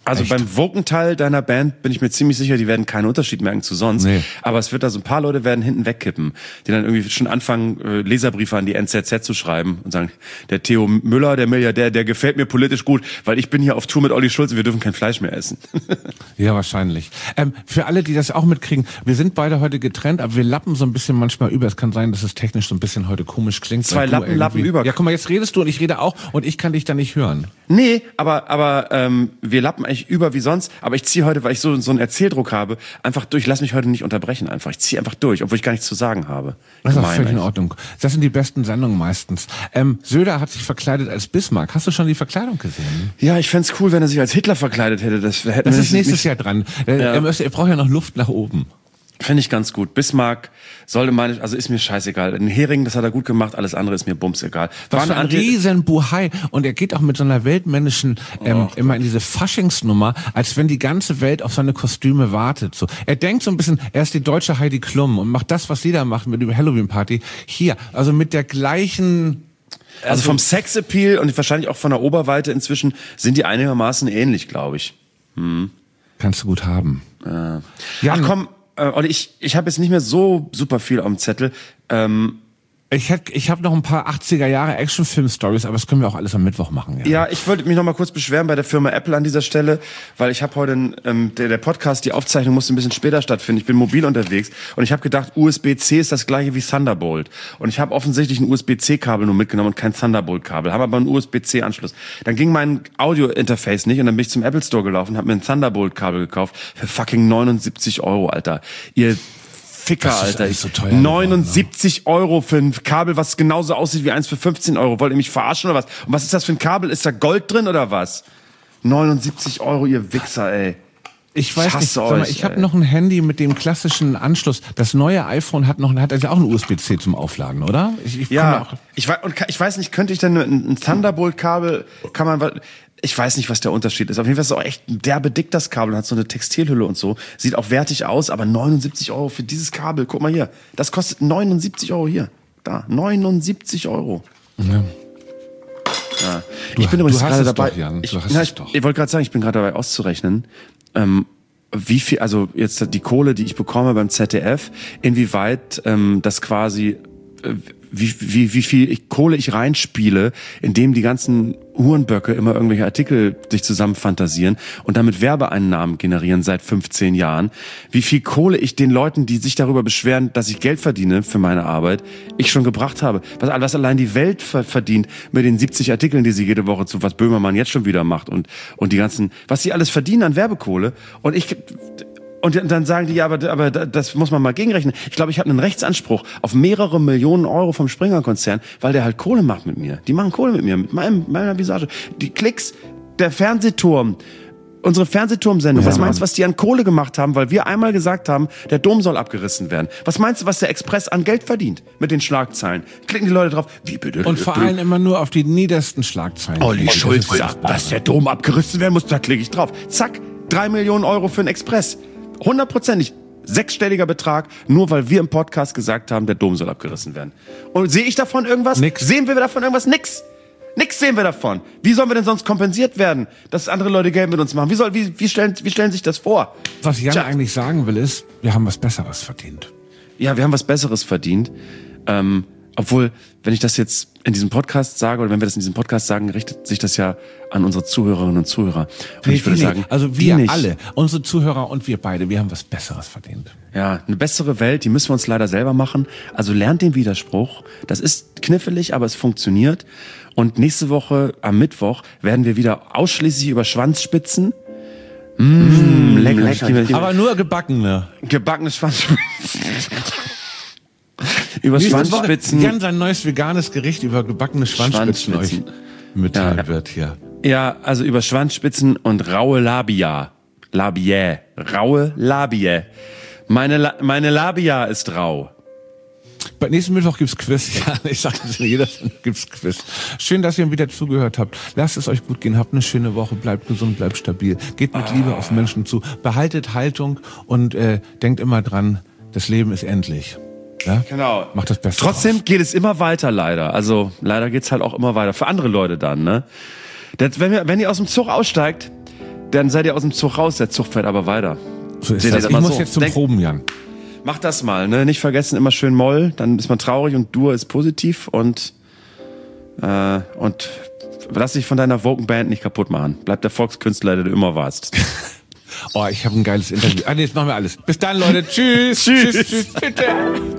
Also Echt? beim Woken-Teil deiner Band bin ich mir ziemlich sicher, die werden keinen Unterschied merken zu sonst. Nee. Aber es wird da so ein paar Leute werden hinten wegkippen, die dann irgendwie schon anfangen, äh, Leserbriefe an die N Z Z zu schreiben und sagen, der Theo Müller, der Milliardär, der gefällt mir politisch gut, weil ich bin hier auf Tour mit Olli Schulz und wir dürfen kein Fleisch mehr essen. Ja, wahrscheinlich. Ähm, für alle, die das auch mitkriegen, wir sind beide heute getrennt, aber wir lappen so ein bisschen manchmal über. Es kann sein, dass es technisch so ein bisschen heute komisch klingt. Zwei weil du Lappen, irgendwie- Lappen über. Ja, guck mal, jetzt redest du und ich rede auch und ich kann dich da nicht hören. Nee, aber aber ähm, wir lappen eigentlich über wie sonst. Aber ich ziehe heute, weil ich so so einen Erzähldruck habe, einfach durch. Lass mich heute nicht unterbrechen einfach. Ich ziehe einfach durch, obwohl ich gar nichts zu sagen habe. Das ist auch Gemein völlig in eigentlich. Ordnung. Das sind die besten Sendungen meistens. Ähm, Söder hat sich verkleidet als Bismarck. Hast du schon die Verkleidung gesehen? Ja, ich fänd's cool, wenn er sich als Hitler verkleidet hätte. Das, hätte Das ist nächstes Jahr dran. Äh, Ja. Er, müsste- er braucht ja noch Luft nach oben. Finde ich ganz gut. Bismarck sollte meine, also ist mir scheißegal. Ein Hering, das hat er gut gemacht, alles andere ist mir bums egal. Was für ein Anti- riesen Buhai. Und er geht auch mit so einer weltmännischen, ähm, Oh immer in diese Faschingsnummer, als wenn die ganze Welt auf seine Kostüme wartet. So, er denkt so ein bisschen, er ist die deutsche Heidi Klum und macht das, was sie da macht mit dem Halloween-Party. Hier, also mit der gleichen... Also vom Sexappeal und wahrscheinlich auch von der Oberweite inzwischen sind die einigermaßen ähnlich, glaube ich. Kannst du gut haben. Äh. Ja, Ach komm, äh, Olli, ich, ich habe jetzt nicht mehr so super viel auf dem Zettel. Ähm, Ich hätte, ich habe noch ein paar achtziger Jahre Actionfilm-Stories, aber das können wir auch alles am Mittwoch machen. Ja. Ja, ich wollte mich noch mal kurz beschweren bei der Firma Apple an dieser Stelle, weil ich habe heute, ein, ähm, der, der Podcast, die Aufzeichnung musste ein bisschen später stattfinden. Ich bin mobil unterwegs und ich habe gedacht, U S B C ist das gleiche wie Thunderbolt. Und ich habe offensichtlich ein U S B C-Kabel nur mitgenommen und kein Thunderbolt-Kabel, habe aber einen U S B C-Anschluss. Dann ging mein Audio-Interface nicht und dann bin ich zum Apple Store gelaufen, habe mir ein Thunderbolt-Kabel gekauft für fucking neunundsiebzig Euro, Alter. Ihr Ficker, Das ist Alter. alles so teuer geworden, neunundsiebzig Euro für ein Kabel, was genauso aussieht wie eins für fünfzehn Euro. Wollt ihr mich verarschen oder was? Und was ist das für ein Kabel? Ist da Gold drin oder was? neunundsiebzig Euro, ihr Wichser, ey. Ich weiß Ich hasse nicht, sag mal, euch, ich habe ey. noch ein Handy mit dem klassischen Anschluss. Das neue iPhone hat noch, hat also auch ein U S B C zum Aufladen, oder? Ich, ich komme Ja, auch, ich weiß, und ich weiß nicht, könnte ich denn ein, ein Thunderbolt-Kabel, kann man, wa- ich weiß nicht, was der Unterschied ist. Auf jeden Fall ist es auch echt ein derbe dick, das Kabel, hat so eine Textilhülle und so. Sieht auch wertig aus, aber neunundsiebzig Euro für dieses Kabel. Guck mal hier. Das kostet neunundsiebzig Euro hier. Da, neunundsiebzig Euro. ja. Ja. Du- Ich bin übrigens du hast gerade es dabei. doch, Jan. Ich, Du hast na, es ich, doch. ich wollte gerade sagen, ich bin gerade dabei auszurechnen, ähm, wie viel, also jetzt die Kohle, die ich bekomme beim Z D F, inwieweit ähm, das quasi, äh, wie, wie, wie viel ich, Kohle ich reinspiele, indem die ganzen Hurenböcke immer irgendwelche Artikel sich zusammen fantasieren und damit Werbeeinnahmen generieren seit fünfzehn Jahren. Wie viel Kohle ich den Leuten, die sich darüber beschweren, dass ich Geld verdiene für meine Arbeit, ich schon gebracht habe. Was, was allein die Welt ver- verdient mit den siebzig Artikeln, die sie jede Woche zu was Böhmermann jetzt schon wieder macht und, und die ganzen, was sie alles verdienen an Werbekohle. Und ich, und dann sagen die, ja, aber, aber das muss man mal gegenrechnen. Ich glaube, ich habe einen Rechtsanspruch auf mehrere Millionen Euro vom Springer-Konzern, weil der halt Kohle macht mit mir. Die machen Kohle mit mir, mit meinem, meiner Visage. Die Klicks, der Fernsehturm, unsere Fernsehturmsendung. Ja, was meinst du, Mann. was die an Kohle gemacht haben, weil wir einmal gesagt haben, der Dom soll abgerissen werden? Was meinst du, was der Express an Geld verdient mit den Schlagzeilen? Klicken die Leute drauf, wie bitte? Und vor allem immer nur auf die niedersten Schlagzeilen. Olli Das Schulz ist sagt, dass der Dom abgerissen werden muss, da klicke ich drauf. Zack, drei Millionen Euro für den Express. Hundertprozentig. Sechsstelliger Betrag, nur weil wir im Podcast gesagt haben, der Dom soll abgerissen werden. Und sehe ich davon irgendwas? Nix. Sehen wir davon irgendwas? Nix. Nix sehen wir davon. Wie sollen wir denn sonst kompensiert werden, dass andere Leute Geld mit uns machen? Wie, soll, wie, wie, stellen, wie stellen sich das vor? Was Jan Tja. eigentlich sagen will, ist, wir haben was Besseres verdient. Ja, wir haben was Besseres verdient. Ähm, obwohl, wenn ich das jetzt in diesem Podcast sage, oder wenn wir das in diesem Podcast sagen, richtet sich das ja an unsere Zuhörerinnen und Zuhörer. Und ich würde Nee, nee, sagen, also die wir nicht. alle, unsere Zuhörer und wir beide, wir haben was Besseres verdient. Ja, eine bessere Welt, die müssen wir uns leider selber machen. Also lernt den Widerspruch. Das ist knifflig, aber es funktioniert. Und nächste Woche, am Mittwoch, werden wir wieder ausschließlich über Schwanzspitzen. Mmh, lecker, lecker. Aber nur gebackene. Gebackene Schwanzspitzen. über Nächste Woche Schwanzspitzen. Jan sein neues veganes Gericht über gebackene Schwanzspitzen, Schwanzspitzen. euch mitteilen Ja. wird hier. Ja, also über Schwanzspitzen und raue Labia. Labiä. Raue Labiä. Meine, La meine Labia ist rau. Bei nächsten Mittwoch gibt's Quiz. Ja, ich sage es in jeder Sendung gibt's Quiz. Schön, dass ihr wieder zugehört habt. Lasst es euch gut gehen. Habt eine schöne Woche. Bleibt gesund, bleibt stabil. Geht mit Liebe auf Menschen zu. Behaltet Haltung und äh, denkt immer dran, das Leben ist endlich. Ja? Genau. Macht das Beste Trotzdem draus. geht es immer weiter, leider. Also leider geht's halt auch immer weiter. Für andere Leute dann, ne? Das, wenn, wir, wenn ihr aus dem Zug aussteigt, dann seid ihr aus dem Zug raus, der Zug fährt aber weiter. So ist Seht ihr das. das Ich mal muss so? jetzt zum Denk- Proben, Jan. Mach das mal, ne? Nicht vergessen, immer schön Moll, dann ist man traurig und Dur ist positiv und, äh, und lass dich von deiner Woken-Band nicht kaputt machen. Bleib der Volkskünstler, der du immer warst. Oh, ich habe ein geiles Interview. Ah, nee, jetzt machen wir alles. Bis dann, Leute. Tschüss. Tschüss, tschüss, bitte.